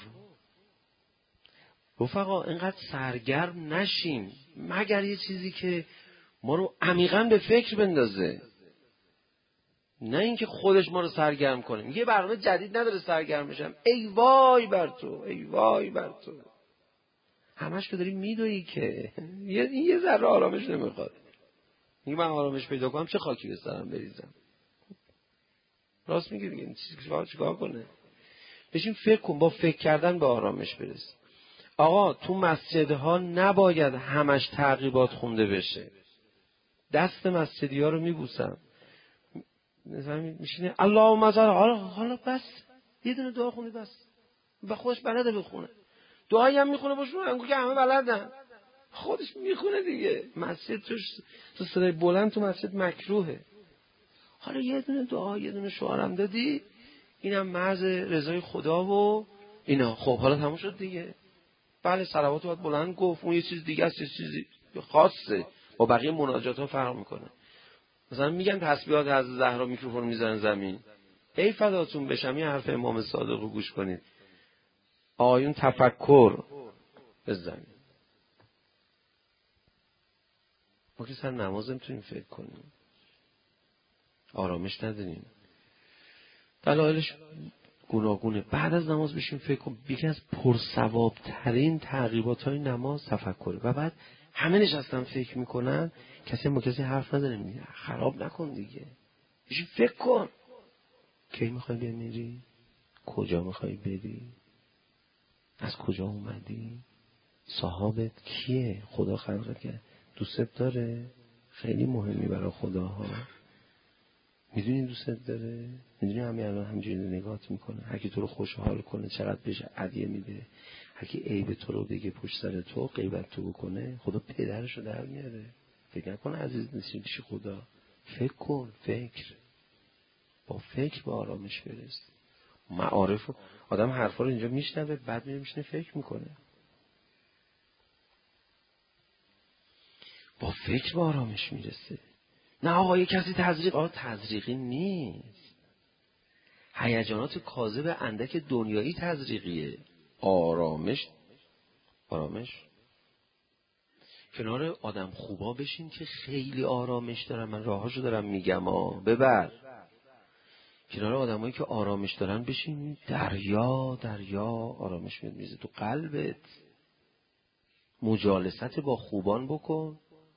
رفقا اینقدر سرگرم نشیم مگر یه چیزی که ما رو عمیقاً به فکر بندازه، نه اینکه خودش ما رو سرگرم کنه. یه برنامه جدید نداره سرگرم بشم، ای وای بر تو، ای وای بر تو. همش که داری میدویی که یه ذره آرامش نمیخواد. میگه من آرامش پیدا کنم چه خاکی به سرم بریزم. راست میگه دیگه، چیکار کنه؟ بشین فکر کن، با فکر کردن به آرامش برس. آقا تو مسجدها نباید همش تعقیبات خونده بشه. دست مسجدی ها رو میبوسم، میشینه اللهم صل، حالا بس یه دونه دعا خونی بس، به خودش بلده بخونه. دعایی هم میخونه باشون انگار که همه بلدن، خودش میخونه دیگه. مسجد تو صدای بلند تو مسجد مکروهه. حالا یه دونه دعا، یه دونه شعارم دادی، اینم محض رضای خدا و اینا. خب حالا تموم شد دیگه. بله صلوات باید بلند گفت، اون یه چیز دیگه است، یه چیزی خاصه، با بقیه مناجات ها فرق میکنه. مثلا میگن تسبیحات حضرت زهرا میکروفون میزنن زمین، ای فداتون بشم این حرف امام صادق رو گوش کنید. آیون تفکر بزنید. ما که سر نماز نمیتونیم فکر کنیم، آرامش نداریم. دلایلش گوناگونه. بعد از نماز بشیم فکر کن. یکی از پرثواب ترین تعقیبات های نماز تفکره. و بعد همه نشستن فکر میکنن، کسی با کسی حرف نداره. میگه خراب نکن دیگه، بشین فکر کن. کی میخوای بمیری؟ کجا میخوای بری؟ از کجا اومدی؟ صاحبت کیه؟ خدا خلقت کرد، دوستت داره؟ خیلی مهمی برای خداها. میدونی دوستت داره؟ میدونی همین الان همینجوری نگاهت میکنه، هر کی تو رو خوشحال کنه چقدر بهش هدیه میده، هر کی عیب تو رو بگه پشت سر تو غیبت تو بکنه، خدا پدرش رو در میاره. فکر نکن عزیز نیستی پیش خدا. فکر کن. با فکر به آرامش برس. معارف آدم حرفا رو اینجا میشنوه، بعد میشینه فکر میکنه. با فکر به آرامش میرسه. نه آقا یه کسی تزریقی نیست. هیجانات کاذب اندک دنیایی تزریقیه. آرامش کنار آدم خوبا بشین که خیلی آرامش دارن. من راهاشو دارم میگم ببر. کنار آدمایی که آرامش دارن بشین، دریا آرامش میریزه تو قلبت. مجالست با خوبان بکن.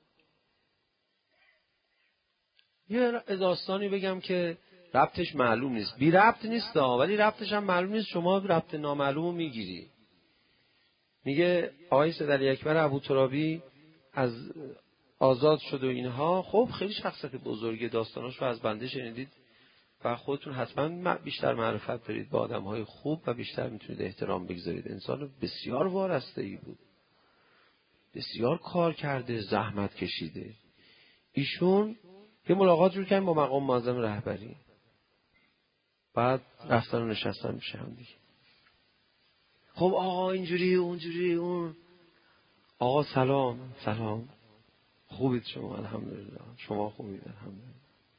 یه داستانی بگم که ربطش معلوم نیست، بی ربط نیست ولی ربطش هم معلوم نیست، شما ربط نامعلومو میگیری. میگه آقای صدر اکبر ابوترابی از آزاد شد و اینها. خب خیلی شخصیت بزرگی، داستاناش رو از بنده شنیدید و خودتون حتما بیشتر معرفت دارید با آدم‌های خوب و بیشتر میتونید احترام بگذارید. انسان بسیار وارسته‌ای بود، بسیار کار کرده، زحمت کشیده. ایشون یه ملاقات رو کردن با مقام معظم رهبری، بعد رفتن و نشستن میشه هم دیگه. خب آقا اینجوری اون. آقا سلام خوبید شما؟ الحمدلله. شما خوبید؟ الحمدلله.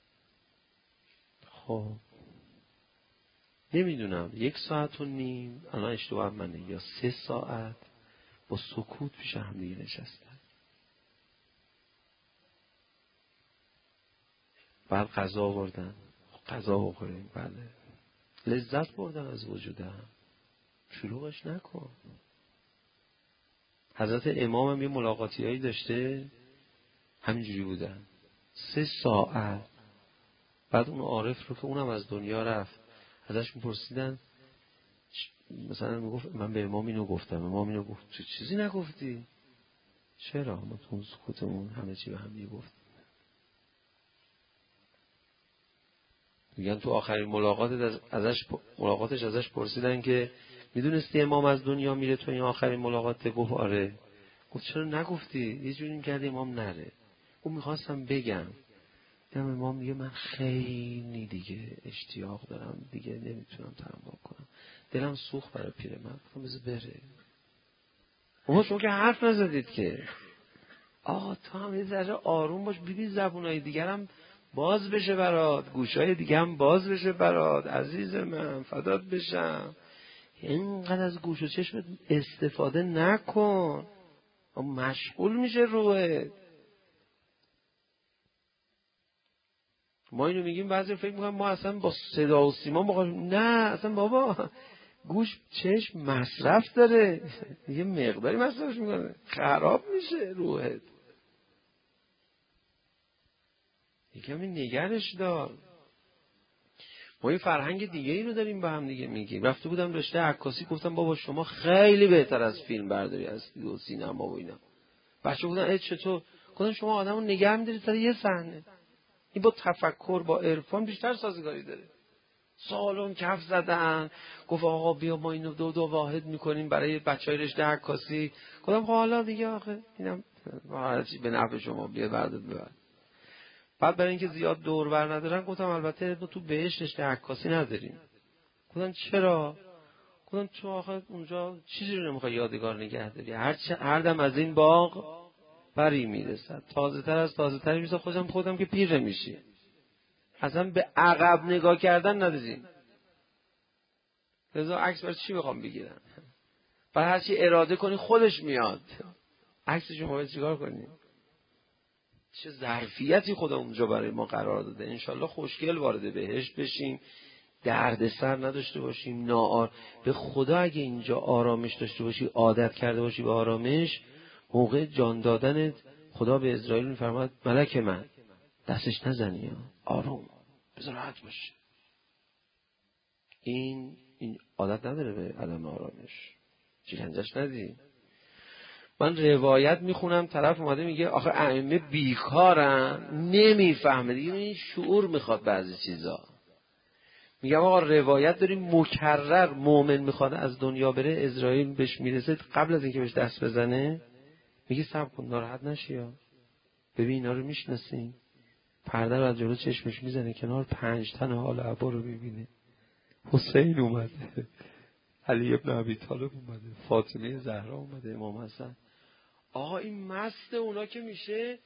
خب نمیدونم 1.5 ساعت الان اشتباه منه، یا 3 ساعت با سکوت پیش هم دیگه نشستن. بعد غذا آوردن، غذا بخوریم. بله لذت بردن از وجودم. شلوغش نکن. حضرت امام هم یه ملاقاتیایی داشته همینجوری بودن 3 ساعت. بعد اون عارف رو که اونم از دنیا رفت ازش میپرسیدن، مثلا میگفت من به امام اینو گفتم، امام اینو گفت، تو چیزی نگفتی؟ چرا؟ ما تو سکوتمون همه چی به هم میگفت. میگن تو آخرین ملاقاتش ازش پرسیدن که میدونستی امام از دنیا میره تو این آخرین ملاقات؟ گفت آره. گفت چرا نگفتی؟ یه جوری میکردی امام نره. اون میخواستم بگم امام میگه من خیلی دیگه اشتیاق دارم، دیگه نمیتونم تحمل کنم، دلم سوخت برای پیرمرد، بذار بره. اما شما که حرف نزدید که. آقا تو هم یه ذره آروم باش، ببین زبونای دیگرم باز بشه برات، گوشای دیگه هم باز بشه برات. عزیز من فدات بشم، اینقدر از گوش و چشمت استفاده نکن، مشغول میشه روحت. ما اینو میگیم بعضی فکر میکنن ما اصلا با صدا و سیما نه اصلا بابا، گوش چشم مصرف داره، یه مقداری مصرفش میکنه، خراب میشه روحت. یکمی نگرش دار. ما این فرهنگ دیگه ای رو داریم با هم دیگه میگیم. رفته بودم رشته عکاسی، گفتم بابا شما خیلی بهتر از فیلم برداری هستی و سینما و اینا. بچه بودن چطور؟ گفتم شما آدمو نگه می‌دارید سر یه صحنه. این با تفکر با عرفان بیشتر سازگاری داره. سالن کف زدن، گفت آقا بیا ما اینو دو واحد میکنیم برای بچهای رشته عکاسی. گفتم حالا دیگه آخه اینم هرچی به نفع شما بیا ببر. بعد برای اینکه زیاد دور بر ندارن گفتم البته تو بهش رشته عکاسی نداریم. گفتم چرا؟ گفتم تو آخه اونجا چیزی رو نمیخوای یادگار نگه داری. هر دم از این باغ بری میرسد، تازه تر از تازه تر میرسد. خودم که پیر نمیشی. اصلا به عقب نگاه کردن نداریم. لذا عکس برای چی بخوام بگیرم؟ برای هر چی اراده کنی خودش میاد. عکسشو باید چیکار کنیم؟ چه ظرفیتی خدا اونجا برای ما قرار داده. انشالله خوشگل وارد بهشت بشیم، دردسر نداشته باشیم، به خدا اگه اینجا آرامش داشته باشی، عادت کرده باشی به آرامش، موقع جان دادنت خدا به اسرائیل میفرماد ملک من دستش نزنی، آروم بذار راحت باشه. این عادت نداره به عدم آرامش، شکنجهش ندی. من روایت میخونم، طرف اومده میگه آخه ائمه بیکارن، نمیفهمه دیگه، این شعور میخواد بعضی چیزا. میگم آقا روایت داریم مکرر، مومن میخواد از دنیا بره، اسرائیل بهش میرسه، قبل از اینکه بهش دست بزنه میگه صبر کن ناراحت نشی، ببین اینا رو میشناسین، پرده رو از جلو چشمش میزنه کنار، 5 تن حال عبا رو ببینه. حسین اومده، علی ابن ابی طالب اومده، فاطمه زهرا اومده، امام حسن. آقا این مست اونا که میشه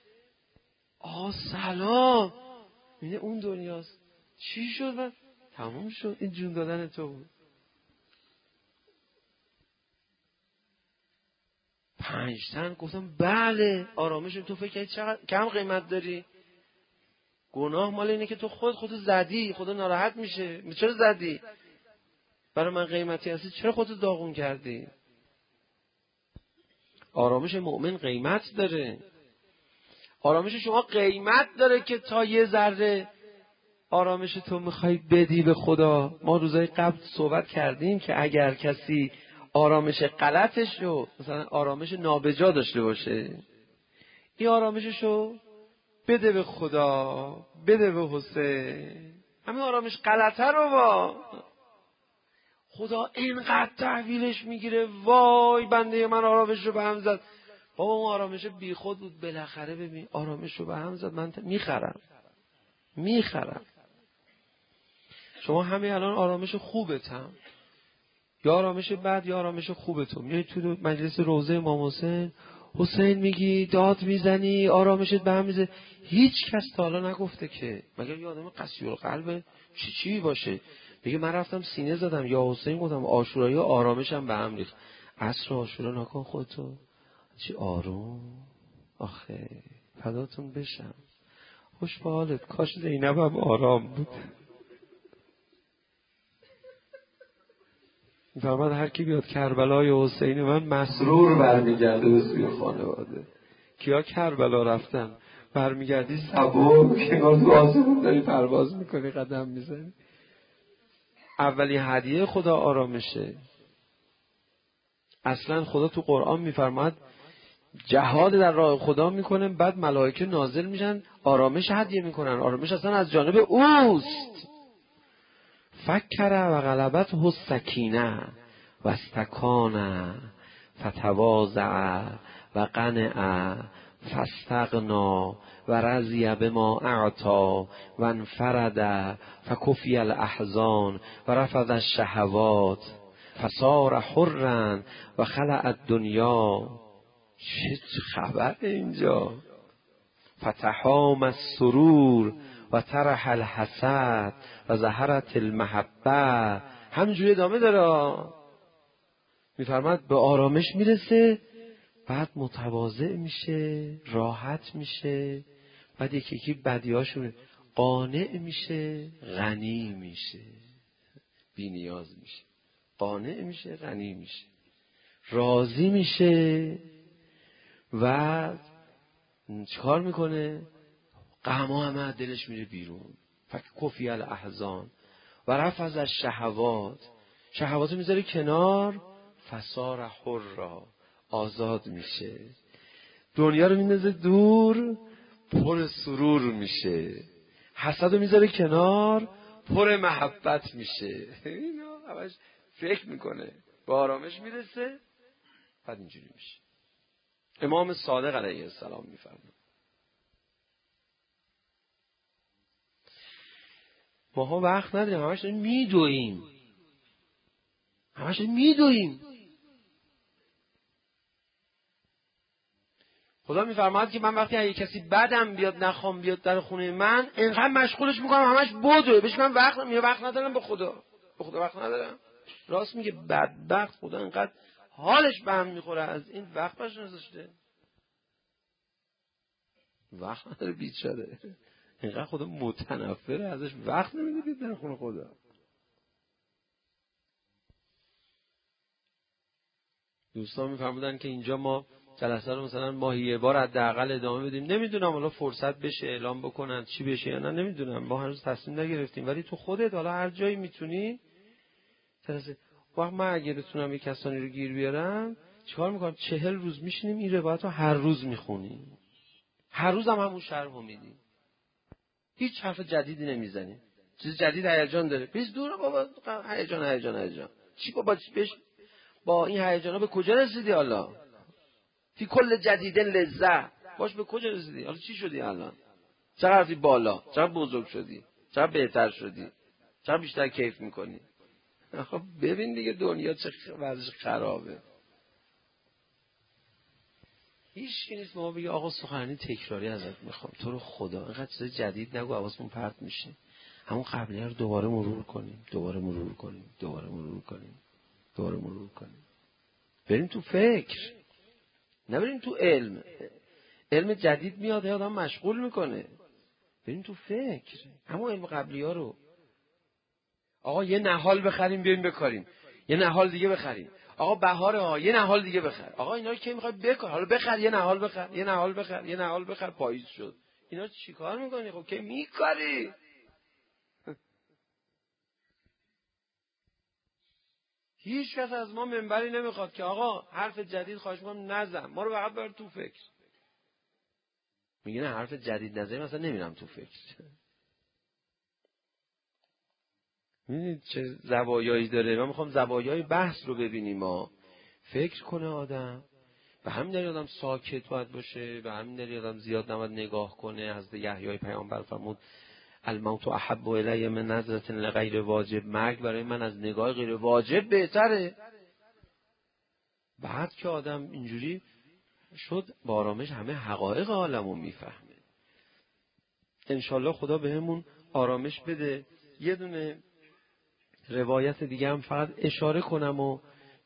سلام، میگه اون دنیاست. چی شد؟ و تموم شد. این جون دادن تو بود. 5 تن گفتم بله. آرامش تو فکر کردی چقدر کم قیمت داری؟ گناه مال اینه که تو خودت زدی، خدا ناراحت میشه. چرا زدی؟ برای من قیمتی هستی، چرا خودت داغون کردی؟ آرامش مؤمن قیمت داره. آرامش شما قیمت داره که تا یه ذره آرامش تو میخوای بدی به خدا. ما روزای قبل صحبت کردیم که اگر کسی آرامش غلطش رو، مثلا آرامش نابجا داشته باشه، این آرامششو بده به خدا، بده به حسین. همین آرامش غلطه رو با خدا اینقدر تحویلش میگیره، وای بنده من آرامش رو به هم زد. بابا اون آرامش بی خود بود، بالاخره ببین آرامش رو به هم زد، من میخرم. شما همین الان آرامش خوبتم، یا آرامش بد یا آرامش خوبتم، میای تو مجلس روضه امام حسین میگی، داد میزنی، آرامشت به هم میزه. هیچ کس تا حالا نگفته که مگر یه آدم قسی القلب چی باشه میگه من رفتم سینه زدم یا حسین گفتم عاشورایی آرامشم به هم ریخت. عصر عاشورا نکن خودتو چی آروم. آخه فداتون بشم، خوش به حالت، کاش زینبم آرام بود. فرمود هر کی بیاد کربلای حسین من مسرور برمیگرده به سوی خانواده. کیا کربلا رفتن برمیگردی سبک، انگار تو آسمون داری پرواز میکنی، قدم میزنی. اولین هدیه خدا آرامشه. اصلا خدا تو قرآن میفرماد جهاد در راه خدا میکنه، بعد ملائکه نازل میشن آرامش هدیه میکنن. آرامش اصلا از جانب اوست. فکر و غلبت السکینه و استکانه فتواضع و قنع فاستغنا و رضی بما اعطا و انفرد فکفی الاحزان و رفض الشهوات فصار حرا و خلع الدنیا. چه خبر اینجا؟ فتحام السرور و طرح الحسد و ظهرت المحبه. همینجوری ادامه داره. میفرماد به آرامش میرسه، بعد متواضع میشه، راحت میشه، بعد یکی بدیاشون قانع میشه، غنی میشه، بی نیاز میشه، قانع میشه، غنی میشه، راضی میشه. و چیکار میکنه؟ غما همه دلش میره بیرون. فکفی الاحزان و رفع از شهوات میذاره کنار، فصار حرا، آزاد میشه. دنیا رو میندازه دور، پر سرور میشه. حسد رو میذاره کنار، پر محبت میشه. اینا همش فکر میکنه، به آرامش میرسه، بعد اینجوری میشه. امام صادق علیه السلام میفرماید ماها وقت نداریم، همش داریم میدویم. خدا میفرماید که من وقتی اگه کسی بدم بیاد، نخوام بیاد در خونه من، اینقدر مشغولش میکنم همش بدوه، بهش من وقت ندارم، به خدا وقت ندارم. راست میگه، بدبخت خدا اینقدر حالش به هم میخوره، از این وقت باش نذاشته، وقت نداره بیچاره. اینقدر خدا متنفره ازش، وقت نمیده بیاد در خونه خدا. دوستان میفرمودن که اینجا ما جلسه رو مثلا ماهی یه بار حداقل ادامه بدیم. نمیدونم حالا فرصت بشه اعلام بکنن چی بشه یا نه، نمیدونم، ما هنوز تصمیم نگرفتیم. ولی تو خودت حالا هر جایی میتونی جلسه وقت من اگه بتونم یک کسانی رو گیر بیارم، چیکار میکنم؟ 40 روز میشینیم این روایت رو هر روز میخونیم، هر روز هم همون شرح رو میدیم، هیچ حرف جدیدی نمیزنیم. چیز جدید هیجان داره، بیس دور بابا، هیجان چی بابا، با این هیجانا به کجا رسیدی حالا؟ فی کل جدیده لذت، باش به کجا رسیدی؟ حالا چی شدی الان؟ چقدر رفتی بالا؟ چقدر بزرگ شدی؟ چقدر بهتر شدی؟ چقدر بیشتر کیف میکنی؟ خب ببین دیگه دنیا چه وضعش خرابه. هیچ کی نیست ما بگه آقا سخنرانی تکراری ازت میخوام، تو رو خدا اینقدر چیز جدید نگو، حواسمون پرت میشه. همون قبلیه رو دوباره مرور کنیم. بریم تو فکر، نبریم تو علم جدید میاد آدم مشغول میکنه. بریم تو فکر، همون علم قبلی ها رو. آقا یه نهال بخریم بیایم بکاریم، یه نهال دیگه بخریم. آقا بهاره ها، یه نهال دیگه بخر. آقا اینا رو کی میخوای بکار؟ حالا بخر، یه نهال بخر، پاییز شد. اینا چی کار میکنی؟ خب کی میکاری؟ هیچ کس از ما منبری نمیخواد که آقا حرف جدید خواهش میکنم نزن، ما رو فقط ببر تو فکر. میگه نه حرف جدید نزنی مثلا نمیرم تو فکر. میدونید چه زوایایی داره؟ من میخوام زوایای بحث رو ببینیم. ما فکر کنه آدم، به همین دلیل آدم ساکت باید باشه، به همین دلیل آدم زیاد نباید نگاه کنه. حضرت یحیی پیامبر فرمود الموت احب الی من نظرة لغیر واجب، مرگ برای من از نگاه غیر واجب بهتره. بعد که آدم اینجوری شد، با آرامش همه حقایق عالمو میفهمه. انشالله خدا بهمون آرامش بده. یه دونه روایت دیگه هم فقط اشاره کنم و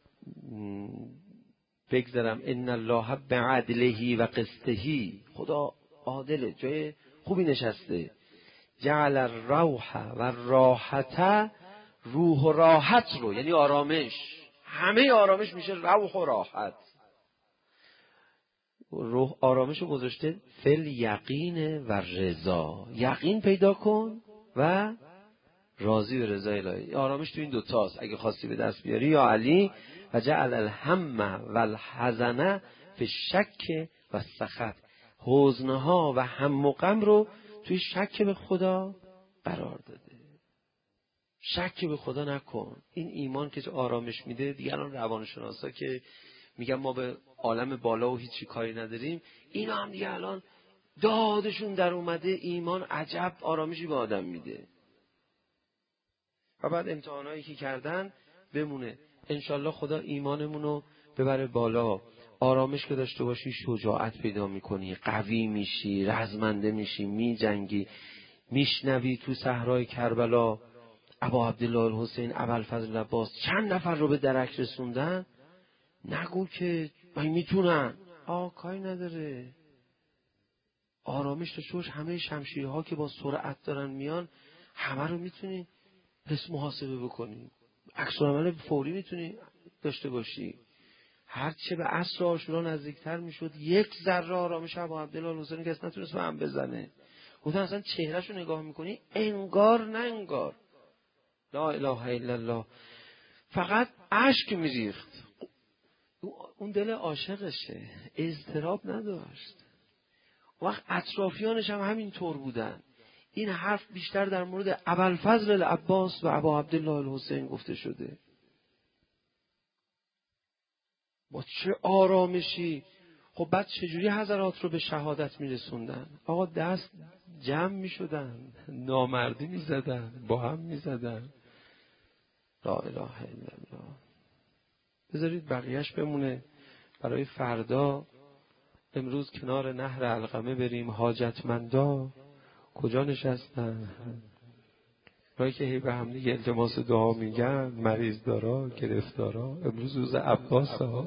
بگذارم. ان الله بعدله و قسطه، خدا عادله، جای خوبی نشسته. جعل الروح و راحت، روح و راحت رو، یعنی آرامش، همه آرامش میشه روح و راحت. روح آرامش رو گذاشته فل یقین و رضا. یقین پیدا کن و راضی به رضای الهی. آرامش تو این دوتاست اگه خواستی به دست بیاری. یا علی و جعل الهم و الحزن فی الشک و السخط، حزنها و هم و غم رو توی شک به خدا قرار داده. شک به خدا نکن. این ایمان که آرامش میده. دیگه الان روانشناسا که میگن ما به عالم بالا و هیچی کاری نداریم، اینا هم دیگه الان دادشون در اومده. ایمان عجب آرامشی به آدم میده. و بعد امتحانایی که کردن بمونه. انشالله خدا ایمانمونو ببره بالا. آرامش که داشته باشی شجاعت پیدا میکنی، قوی میشی، رزمنده میشی، میجنگی. میشنوی تو صحرای کربلا ابا عبدالله الحسین ابوالفضل عباس چند نفر رو به درک رسوندن، نگو که من میتونم. کاری نداره. آرامش داشته باش، همه شمشیرها که با سرعت دارن میان همه رو میتونی پس محاسبه بکنی. عکس العمل فوری میتونی داشته باشی. هرچه به عصر عاشورا نزدیکتر میشد، یک ذره آرامش ابا عبدالله الحسین کس نتونست به هم بزنه. گفتن اصلا چهرهشو نگاه میکنی انگار نه انگار. لا اله الا الله. فقط اشک میریخت. اون دل عاشقشه، اضطراب نداشت. وقت اطرافیانش هم همین طور بودن. این حرف بیشتر در مورد ابوالفضل العباس و ابا عبدالله الحسین گفته شده. با چه آرامشی. خب بعد چجوری حضرات رو به شهادت میرسوندن؟ آقا دست جمع میشدن، نامردی میزدن، با هم میزدن. لا اله الا الله. بذارید بقیهش بمونه برای فردا. امروز کنار نهر علقمه بریم. حاجتمندا کجا نشستن؟ رایی که هی به هم دیگه التماس دعا میگن، مریض دارا، گرفتارا. امروز روز عباس ها.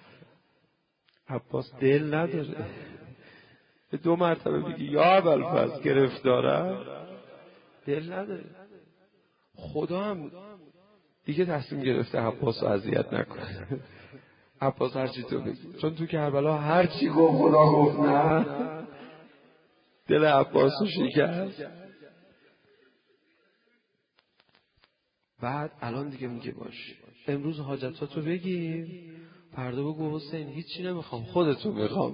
عباس دل نداره. به 2 مرتبه بگی یا ابوالفضل گرفتارم، دل نداره. خدا هم دیگه تصمیم گرفته عباس رو اذیت نکنه. عباس هر چی تو بگی، چون تو کربلا هر چی گفت خدا گفت نه. دل عباس رو شکست. بعد الان دیگه میگه باش امروز حاجتاتو بگیر، فردا بگو حسین هیچی نمیخوام، خودتو میخوام.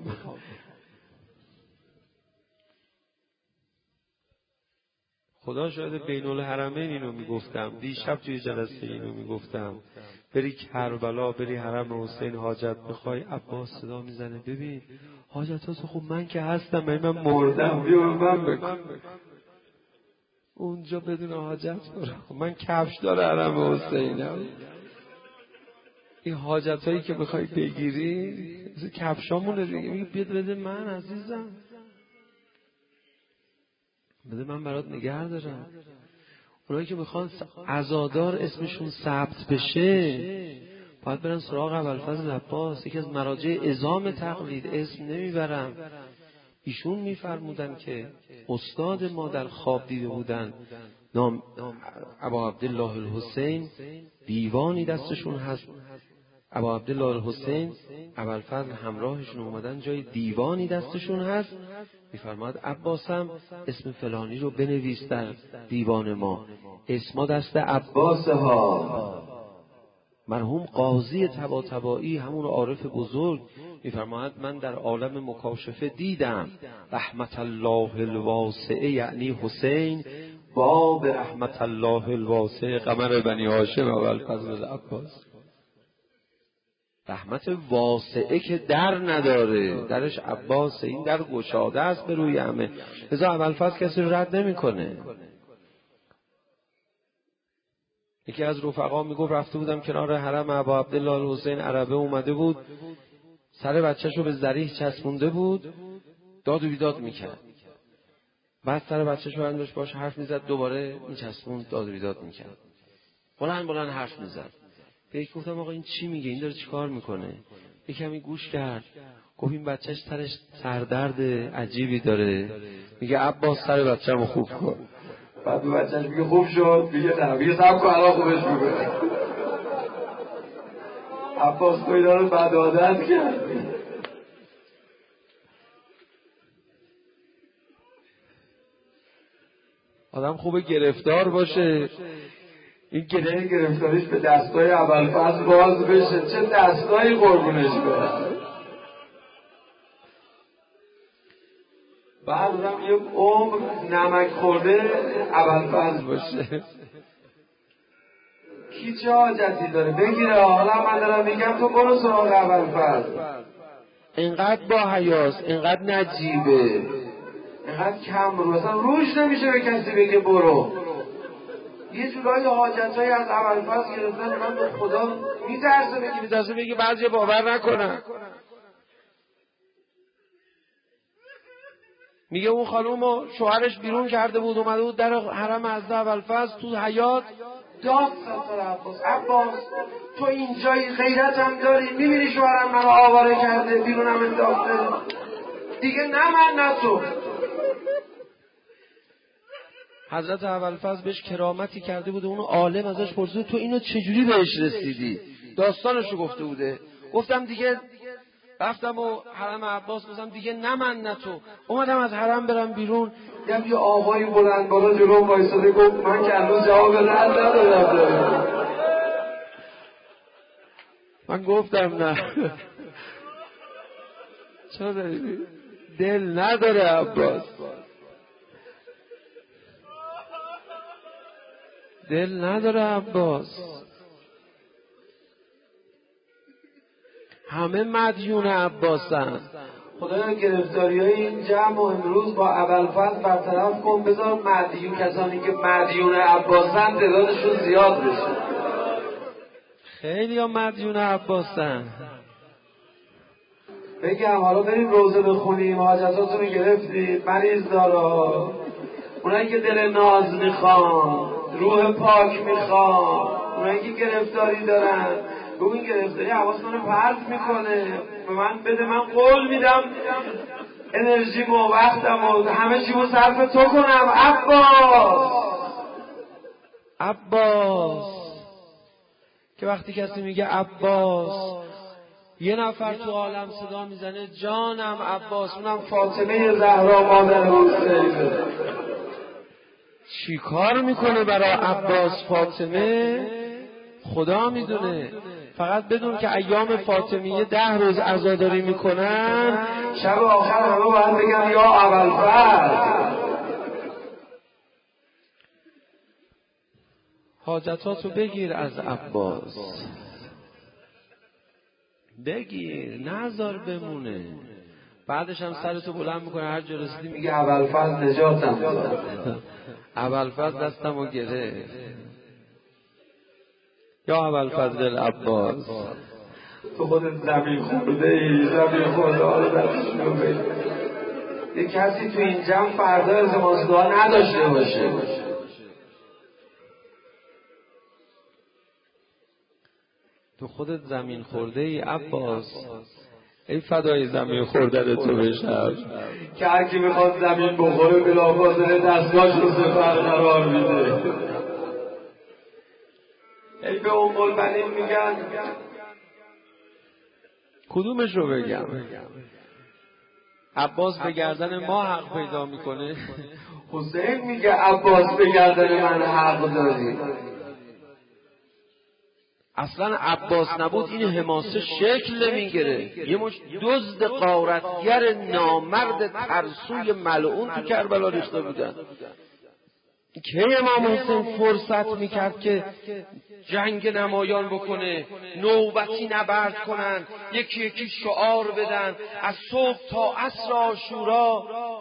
خدا شاید بین الحرمین اینو میگفتم، دیشب توی جلسه اینو میگفتم. بری کربلا، بری حرم حسین حاجت بخوای، عباس صدا میزنه ببین حاجتاتو. خب من که هستم، من مردم، بیا من بکن. اونجا بدون حاجت برو. من کفش داره حرم حسینم. این حاجتایی که بخوای بگیری کفشامونه دیگه. میگه بیاد بده من عزیزم، بده من برات نگه دارم. اونایی که میخوان عزادار اسمشون ثبت بشه باید برن سراغ ابوالفضل العباس. یکی از مراجع عظام تقلید، اسم نمیبرم، ایشون میفرمودن که استاد ما در خواب دیده بودن، نام ابا عبدالله الحسین، دیوانی دستشون هست. ابا عبدالله الحسین ابوالفضل همراهشون اومدن، جای دیوانی دستشون هست. میفرماد عباسم اسم فلانی رو بنویس در دیوان ما. اسما دست عباس ها. مرحوم قاضی طباطبایی، همون عارف بزرگ، میفرماید من در عالم مکاشفه دیدم رحمت الله الواسعه، یعنی حسین، باب رحمت الله الواسعه قمر بنی هاشم ابوالفضل العباس. رحمت واسعه که در نداره، درش عباس، این در گشاده است به روی همه. لذا ابوالفضل کسی رو رد نمیکنه. یکی از رفقا میگفت رفته بودم کنار حرم ابا عبدالله الحسین، عربه اومده بود سر بچه‌شو به ذریح چسبونده بود، داد و بیداد میکرد. بعد سر بچه‌شو انداش باش حرف میزد، دوباره میچسبوند، داد و بیداد میکرد. بلند حرف میزد. یک گفتم آقا این چی میگه، این داره چیکار میکنه؟ یکمی گوش کرد، گفت این بچهش سرش سردرد عجیبی داره، میگه عباس سر بچه‌مو خوب کن. بعد به بچهش میگه خوب شد، میگه نه، میگه صبر کن الان خوبش میکنه. عباس تو اینا رو بد عادت کرد. آدم خوبه گرفتار باشه، این گره گرفتاریش به دستای ابوالفضل باز بشه، چه دستایی قربونش برن. بعد آدم یک عمر نمک خورده ابوالفضل باشه. کی چه حاجتی داره بگیره. حالا من دارم میگم تو برو سراغ ابوالفضل. اینقدر با حیاست، اینقدر نجیبه، اینقدر کم رو، مثلا روش نمیشه به کسی بگه برو. یه جورایی حاجتایی از ابوالفضل گرفتن، من به خدا میترسه بگی بعضی باور نکنن. میگه اون خانوم و شوهرش بیرون کرده بود، اومده بود در حرم حضرت ابوالفضل تو حیاط، داد سر عباس تو اینجایی غیرت هم داری، میبینی شوهرم منو آواره کرده بیرونم انداخته، دیگه نه من نه تو. حضرت ابوالفضل بهش کرامتی کرده بوده، اونو عالم ازش پرسیده تو اینو چجوری بهش رسیدی، داستانشو گفته بوده. گفتم دیگه رفتم و حرم عباس گفتم دیگه نه من نه تو. اومدم از حرم برم بیرون، یه آقایی بلند بالا جلو وایساده گفت من که هنوز جواب رد ندادم. من گفتم نه. چرا دل نداره عباس؟ دل نداره عباس. همه مدیون عباسن. خدایا گرفتاریای این جمع امروز با ابوالفضل برطرف کن، بذار مدیون کسانی که مدیون عباسن تعدادشون زیاد بشه. خیلی ها مدیون عباسن. بگم حالا بریم روزه بخونیم، حاجتاتون رو گرفتید، مریض دارا، اونایی که دل ناز میخوان، روح پاک میخوان، اونایی که گرفتاری دارن، بگو این گرفتاری حواس منو پرت میکنه، به من بده، من قول میدم انرژیمو و وقتمو همه چیمو صرف تو کنم. عباس که وقتی کسی میگه عباس، یه نفر تو عالم صدا میزنه جانم عباس، اونم فاطمه زهرا مادر حسین. چی کار میکنه برای عباس فاطمه خدا میدونه. فقط بدون که ایام فاطمیه 10 روز عزاداری میکنن، شب آخر همه باید بگن یا ابوالفضل. حاجتاتو بگیر از عباس، بگیر، نذار بمونه. بعدش هم سرتو بلند میکنه، هر جا رسیدی میگه ابوالفضل نجاتم داد. ابوالفضل دستمو گرفت. یا ابوالفضل العباس، تو خودت زمین خورده ای، زمین خورده حالا دستشو بگیر. یه کسی تو این جمع فردا التماس دعا نداشته باشه. تو خودت زمین خورده ای عباس، ای فدای زمین خوردن تو بشم که هر کی میخواد زمین بخوره بلافاصله دستگاهش رو سپر قرار میده. ای به ام البنین میگن، کدومش رو بگم؟ عباس به گردن ما حق پیدا میکنه. حسین میگه عباس به گردن من حق داری. اصلا عباس نبود این حماسه شکل نمیگیره. یه مش دزد غارتگر نامرد ترسوی ملعون تو کربلا ریخته بودن. که امام حسین فرصت میکرد که جنگ نمایان بکنه، نوبتی نبرد کنن، یکی یکی شعار بدن، از صبح تا عصر عاشورا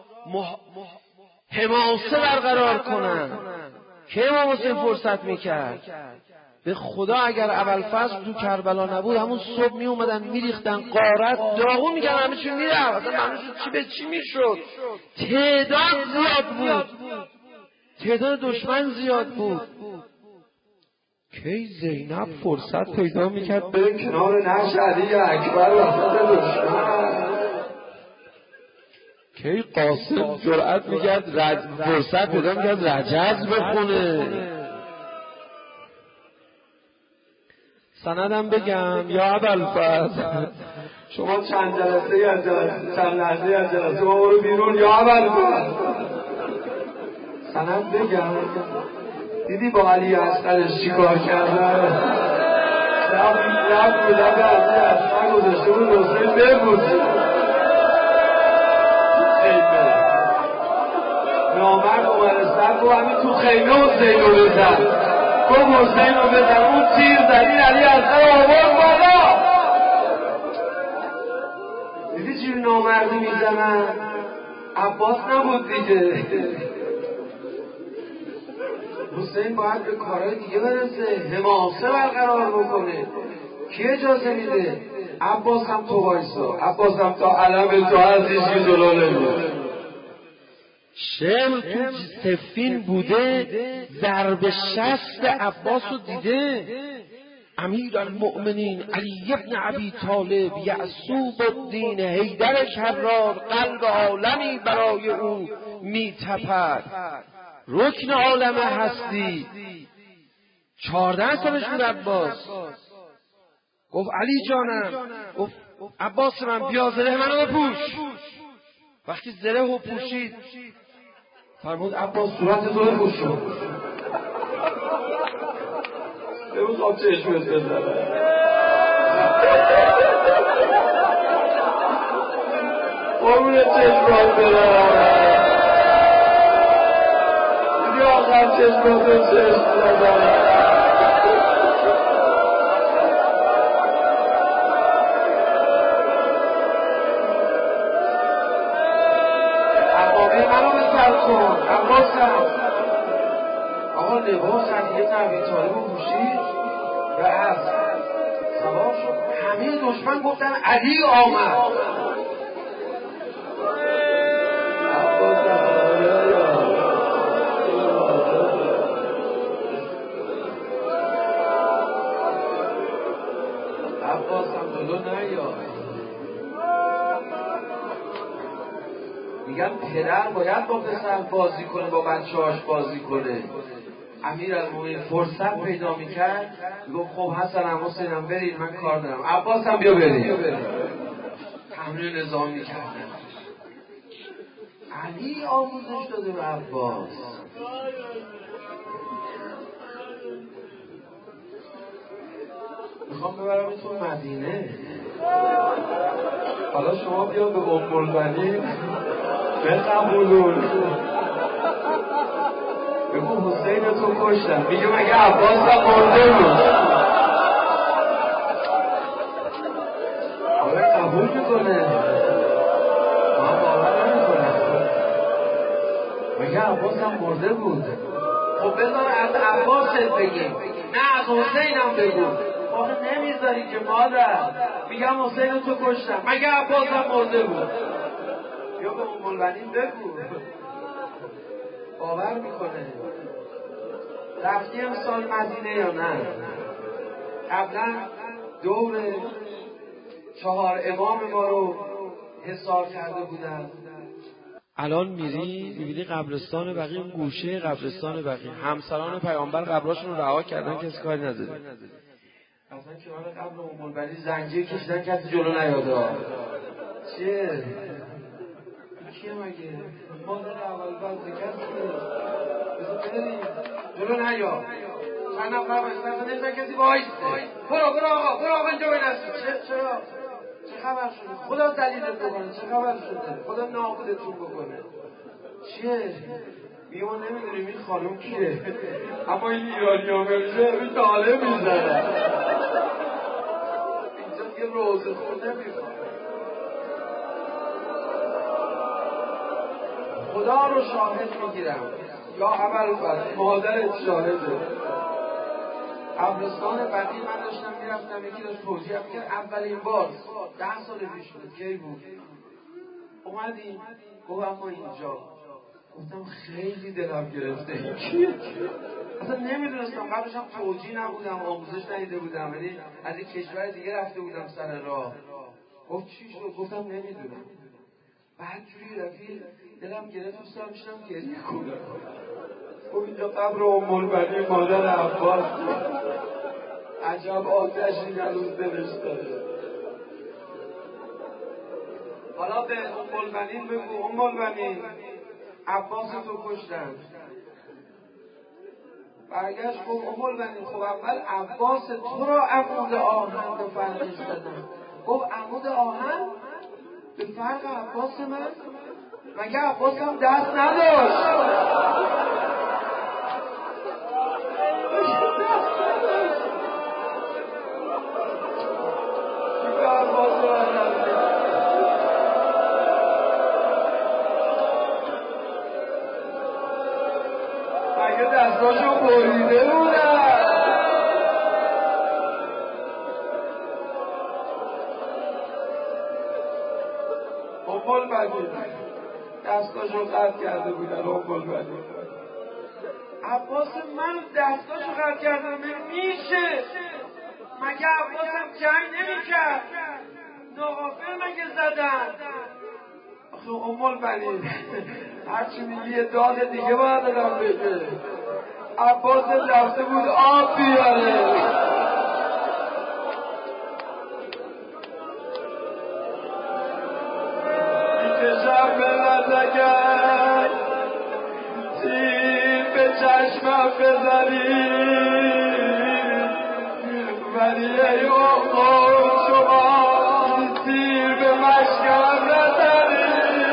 حماسه برقرار کنن. که امام حسین فرصت میکرد؟ به خدا اگر ابوالفضل تو کربلا نبود همون صبح می اومدن میریختن غارت، داغون میکردن، همه چی میرفت، اصلا معلومش چی به چی میشد. تعداد زیاد بود، تعداد دشمن زیاد بود. کی زینب فرصت پیدا میکرد بره کنار نعش علی اکبر وسط دشمن. کی قاسم جرأت میکرد فرصت پیدا میکرد رجز بخونه. سندم بگم یا ابوالفضل، شما چند جلسه از جلسه، چند لحظه از جلسه ما برو بیرون یا ابوالفضل. سند بگم، دیدی با علی اصغرش چی کار کردن؟ رفت به لب علی اصغر گذاشته بود حسین ببوزی. نامرد عمر سر گفت همین تو خیمه حسین رو بزن، گفت حسین رو بزن، اون تیر زدین علی اصغر آورد بالا. دیدی چی نامردی میزنن؟ عباس نبود دیگه. حسین باید به کارهای دیگه برسه، حماسه برقرار بکنه. کی اجازه میده؟ عباس هم تو وایسا، عباس هم تا علم تو هستیش که جلو نمید. شمر تو سفین بوده، ضرب شست عباس رو دیده. امیر المؤمنین علی ابن ابی طالب یعصوب الدین حیدر کرار قلب عالمی برای او میتپد. رکن عالم هستی. 14 سالش بود عباس. گفت علی جانم، گفت عباس من بیا زره منو بپوش. وقتی زره رو پوشید فرمود عباس صورت تو بپوش شد. ببین خواب چشمت بزنه. قربون چشمات برم. دیدی آخر چشمات رو چشم زدن. عباسم آقا لباس علیه نبی طالب رو پوشید و از سوار شد. همه دشمن گفتن علی آمد. عباسم دلو نیاد. میگن پدر باید با پسر بازی کنه، با بچه‌هاش بازی کنه. امیرالمومنین فرصت پیدا میکرد میگفت خب حسنم حسینم برید من کار دارم. عباسم بیا برید. تمرین نظامی کردن. علی آموزش داده به عباس. میخوام ببرمتون مدینه. حالا شما بیا به ام البنین بقبولون. بگو حسین تو کشتم. میگه مگه عباس هم مرده بود؟ آره قبول میکنه. من باور نمیکنم. مگه عباس هم مرده بود؟ خب بذار از عباست بگیم، نه از حسین هم بگو. آخه نمیذاری که مادر. میگم حسین تو کشتم. مگه عباس هم مرده بود؟ یا به ام البنین بگو. باور میکنه. رفتی امسال مدینه یا نه؟ قبلا دور 4 امام ما رو حصار کرده بودن. الان میری میبینی قبرستان بقیه، گوشه قبرستان بقیه همسران پیامبر قبراشون رو رها کردن، کسی کاری نداره. اصلا کنار قبر ام البنین زنجیر کشیدن کسی جلو نیاده. چیه؟ کیه مگه؟ مادر اول بعضی کسی بذار بریم جلو نیا. چند نفر باشید نمیزن کسی بایسته. برو آقا اینجا بینستی. چرا؟ چه خبر شده؟ خدا دلیلت بکنه. چه خبر شده؟ خدا نابودتون بکنه. چیه؟ میگه ما نمیدونیم این خانم کیه، اما این ایرانی ها بمیشه این تاله میزنه. اینجا دیگه روزه خود نمیخواد. خدا رو شاهد میگیرم یا اول مادرت شاهده. قبرستان بقیه من داشتم میرفتم، یکی داشت توجیه میکرد. اولین بار 10 سال پیش بود. کی بود؟ اومدیم گفت اما اینجا. گفتم خیلی دلم گرفته. این کیه؟ اصلا نمیدونستم. قبلش هم توجیه نبودم، آموزش ندیده بودم، ولی از یک کشور دیگه رفته بودم سر راه. گفت چی شد؟ گفتم نمیدونم. بعد جوری رفیق دلم گرفت دوست دارم میشنم گریه کنم. گفت اینجا قبر ام البنین مادر عباس. عجب آتشی هنوز دلش داره. حالا به ام البنین بگو ام البنین عباس تو کشتن. برگشت گفت ام البنین خب اول عباس تو را عمود آهن به فرقش زدن. گفت عمود آهن به فرق عباس من؟ مگه عباس هم دست نداشت؟ مگه دستاشو بریده بودن؟ ام البنین دستاشو قطع کرده بودن. ام البنین عباس من دستاشو قطع کردم. میشه مگه عباس هم جنگ نمیکرد؟ نوافل مگه زدن؟ آخه ام البنین هرچی میگی یه داد دیگه باید دارم بگه. عباس رفته بود آب بیاره. میکشم به وزگر چشمم بزنی ولی ای آقا شما تیر به مشکم نزنی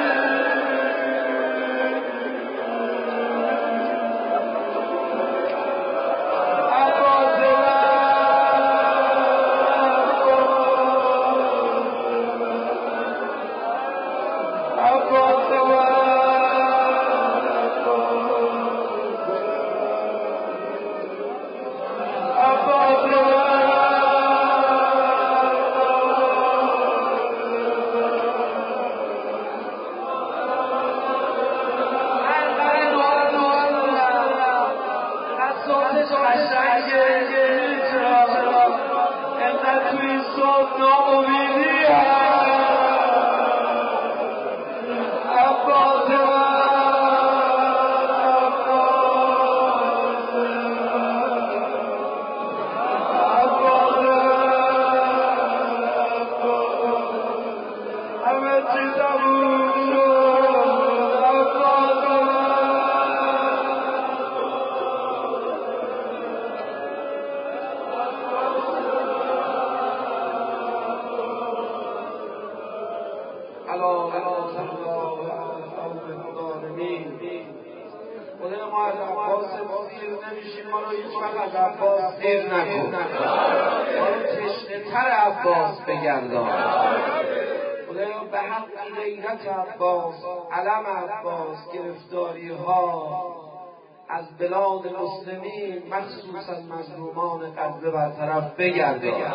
به حق غیرت عباس، علم عباس، گرفتاری ها از بلاد مسلمین مخصوصا مظلومان غزه برطرف بگردان.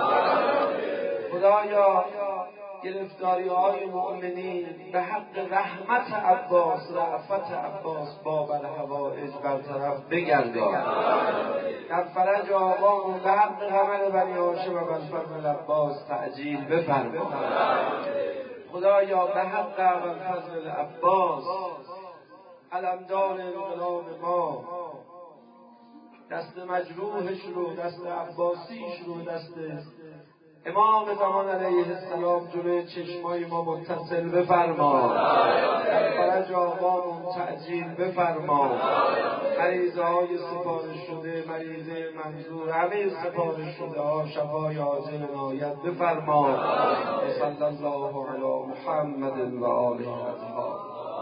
خدایا گرفتاری های مؤمنین به حق رحمت عباس، رأفت عباس باب الحوائج برطرف بگردان. در فرج آقامون به حق غمل بنی هاشم و بنفضل عباس تعجیل بفرما. خدایا به حق ابوالفضل عباس علمدار انقلاب ما، دست مجروحش رو، دست عباسیش رو، دست امام زمان علیه السلام جلوی چشمای ما متصل بفرما. در فرج آقامون تعجیل بفرما. مریضه های سپارش شده، مریضه منظور، همه سپارش شده ها شفای عاجل عنایت بفرما. صلی الله علی محمد و آله اطهار.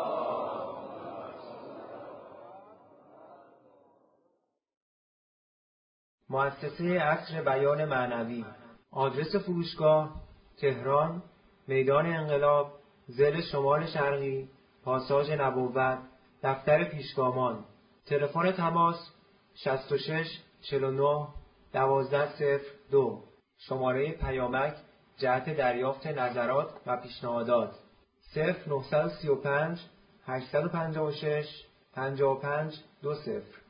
مؤسسه عصر بیان معنوی. آدرس فروشگاه: تهران، میدان انقلاب، ضلع شمال شرقی، پاساژ نبوت، دفتر پیشگامان. تلفن تماس 66 49 1202. شماره پیامک جهت دریافت نظرات و پیشنهادات 0935 856 55 20.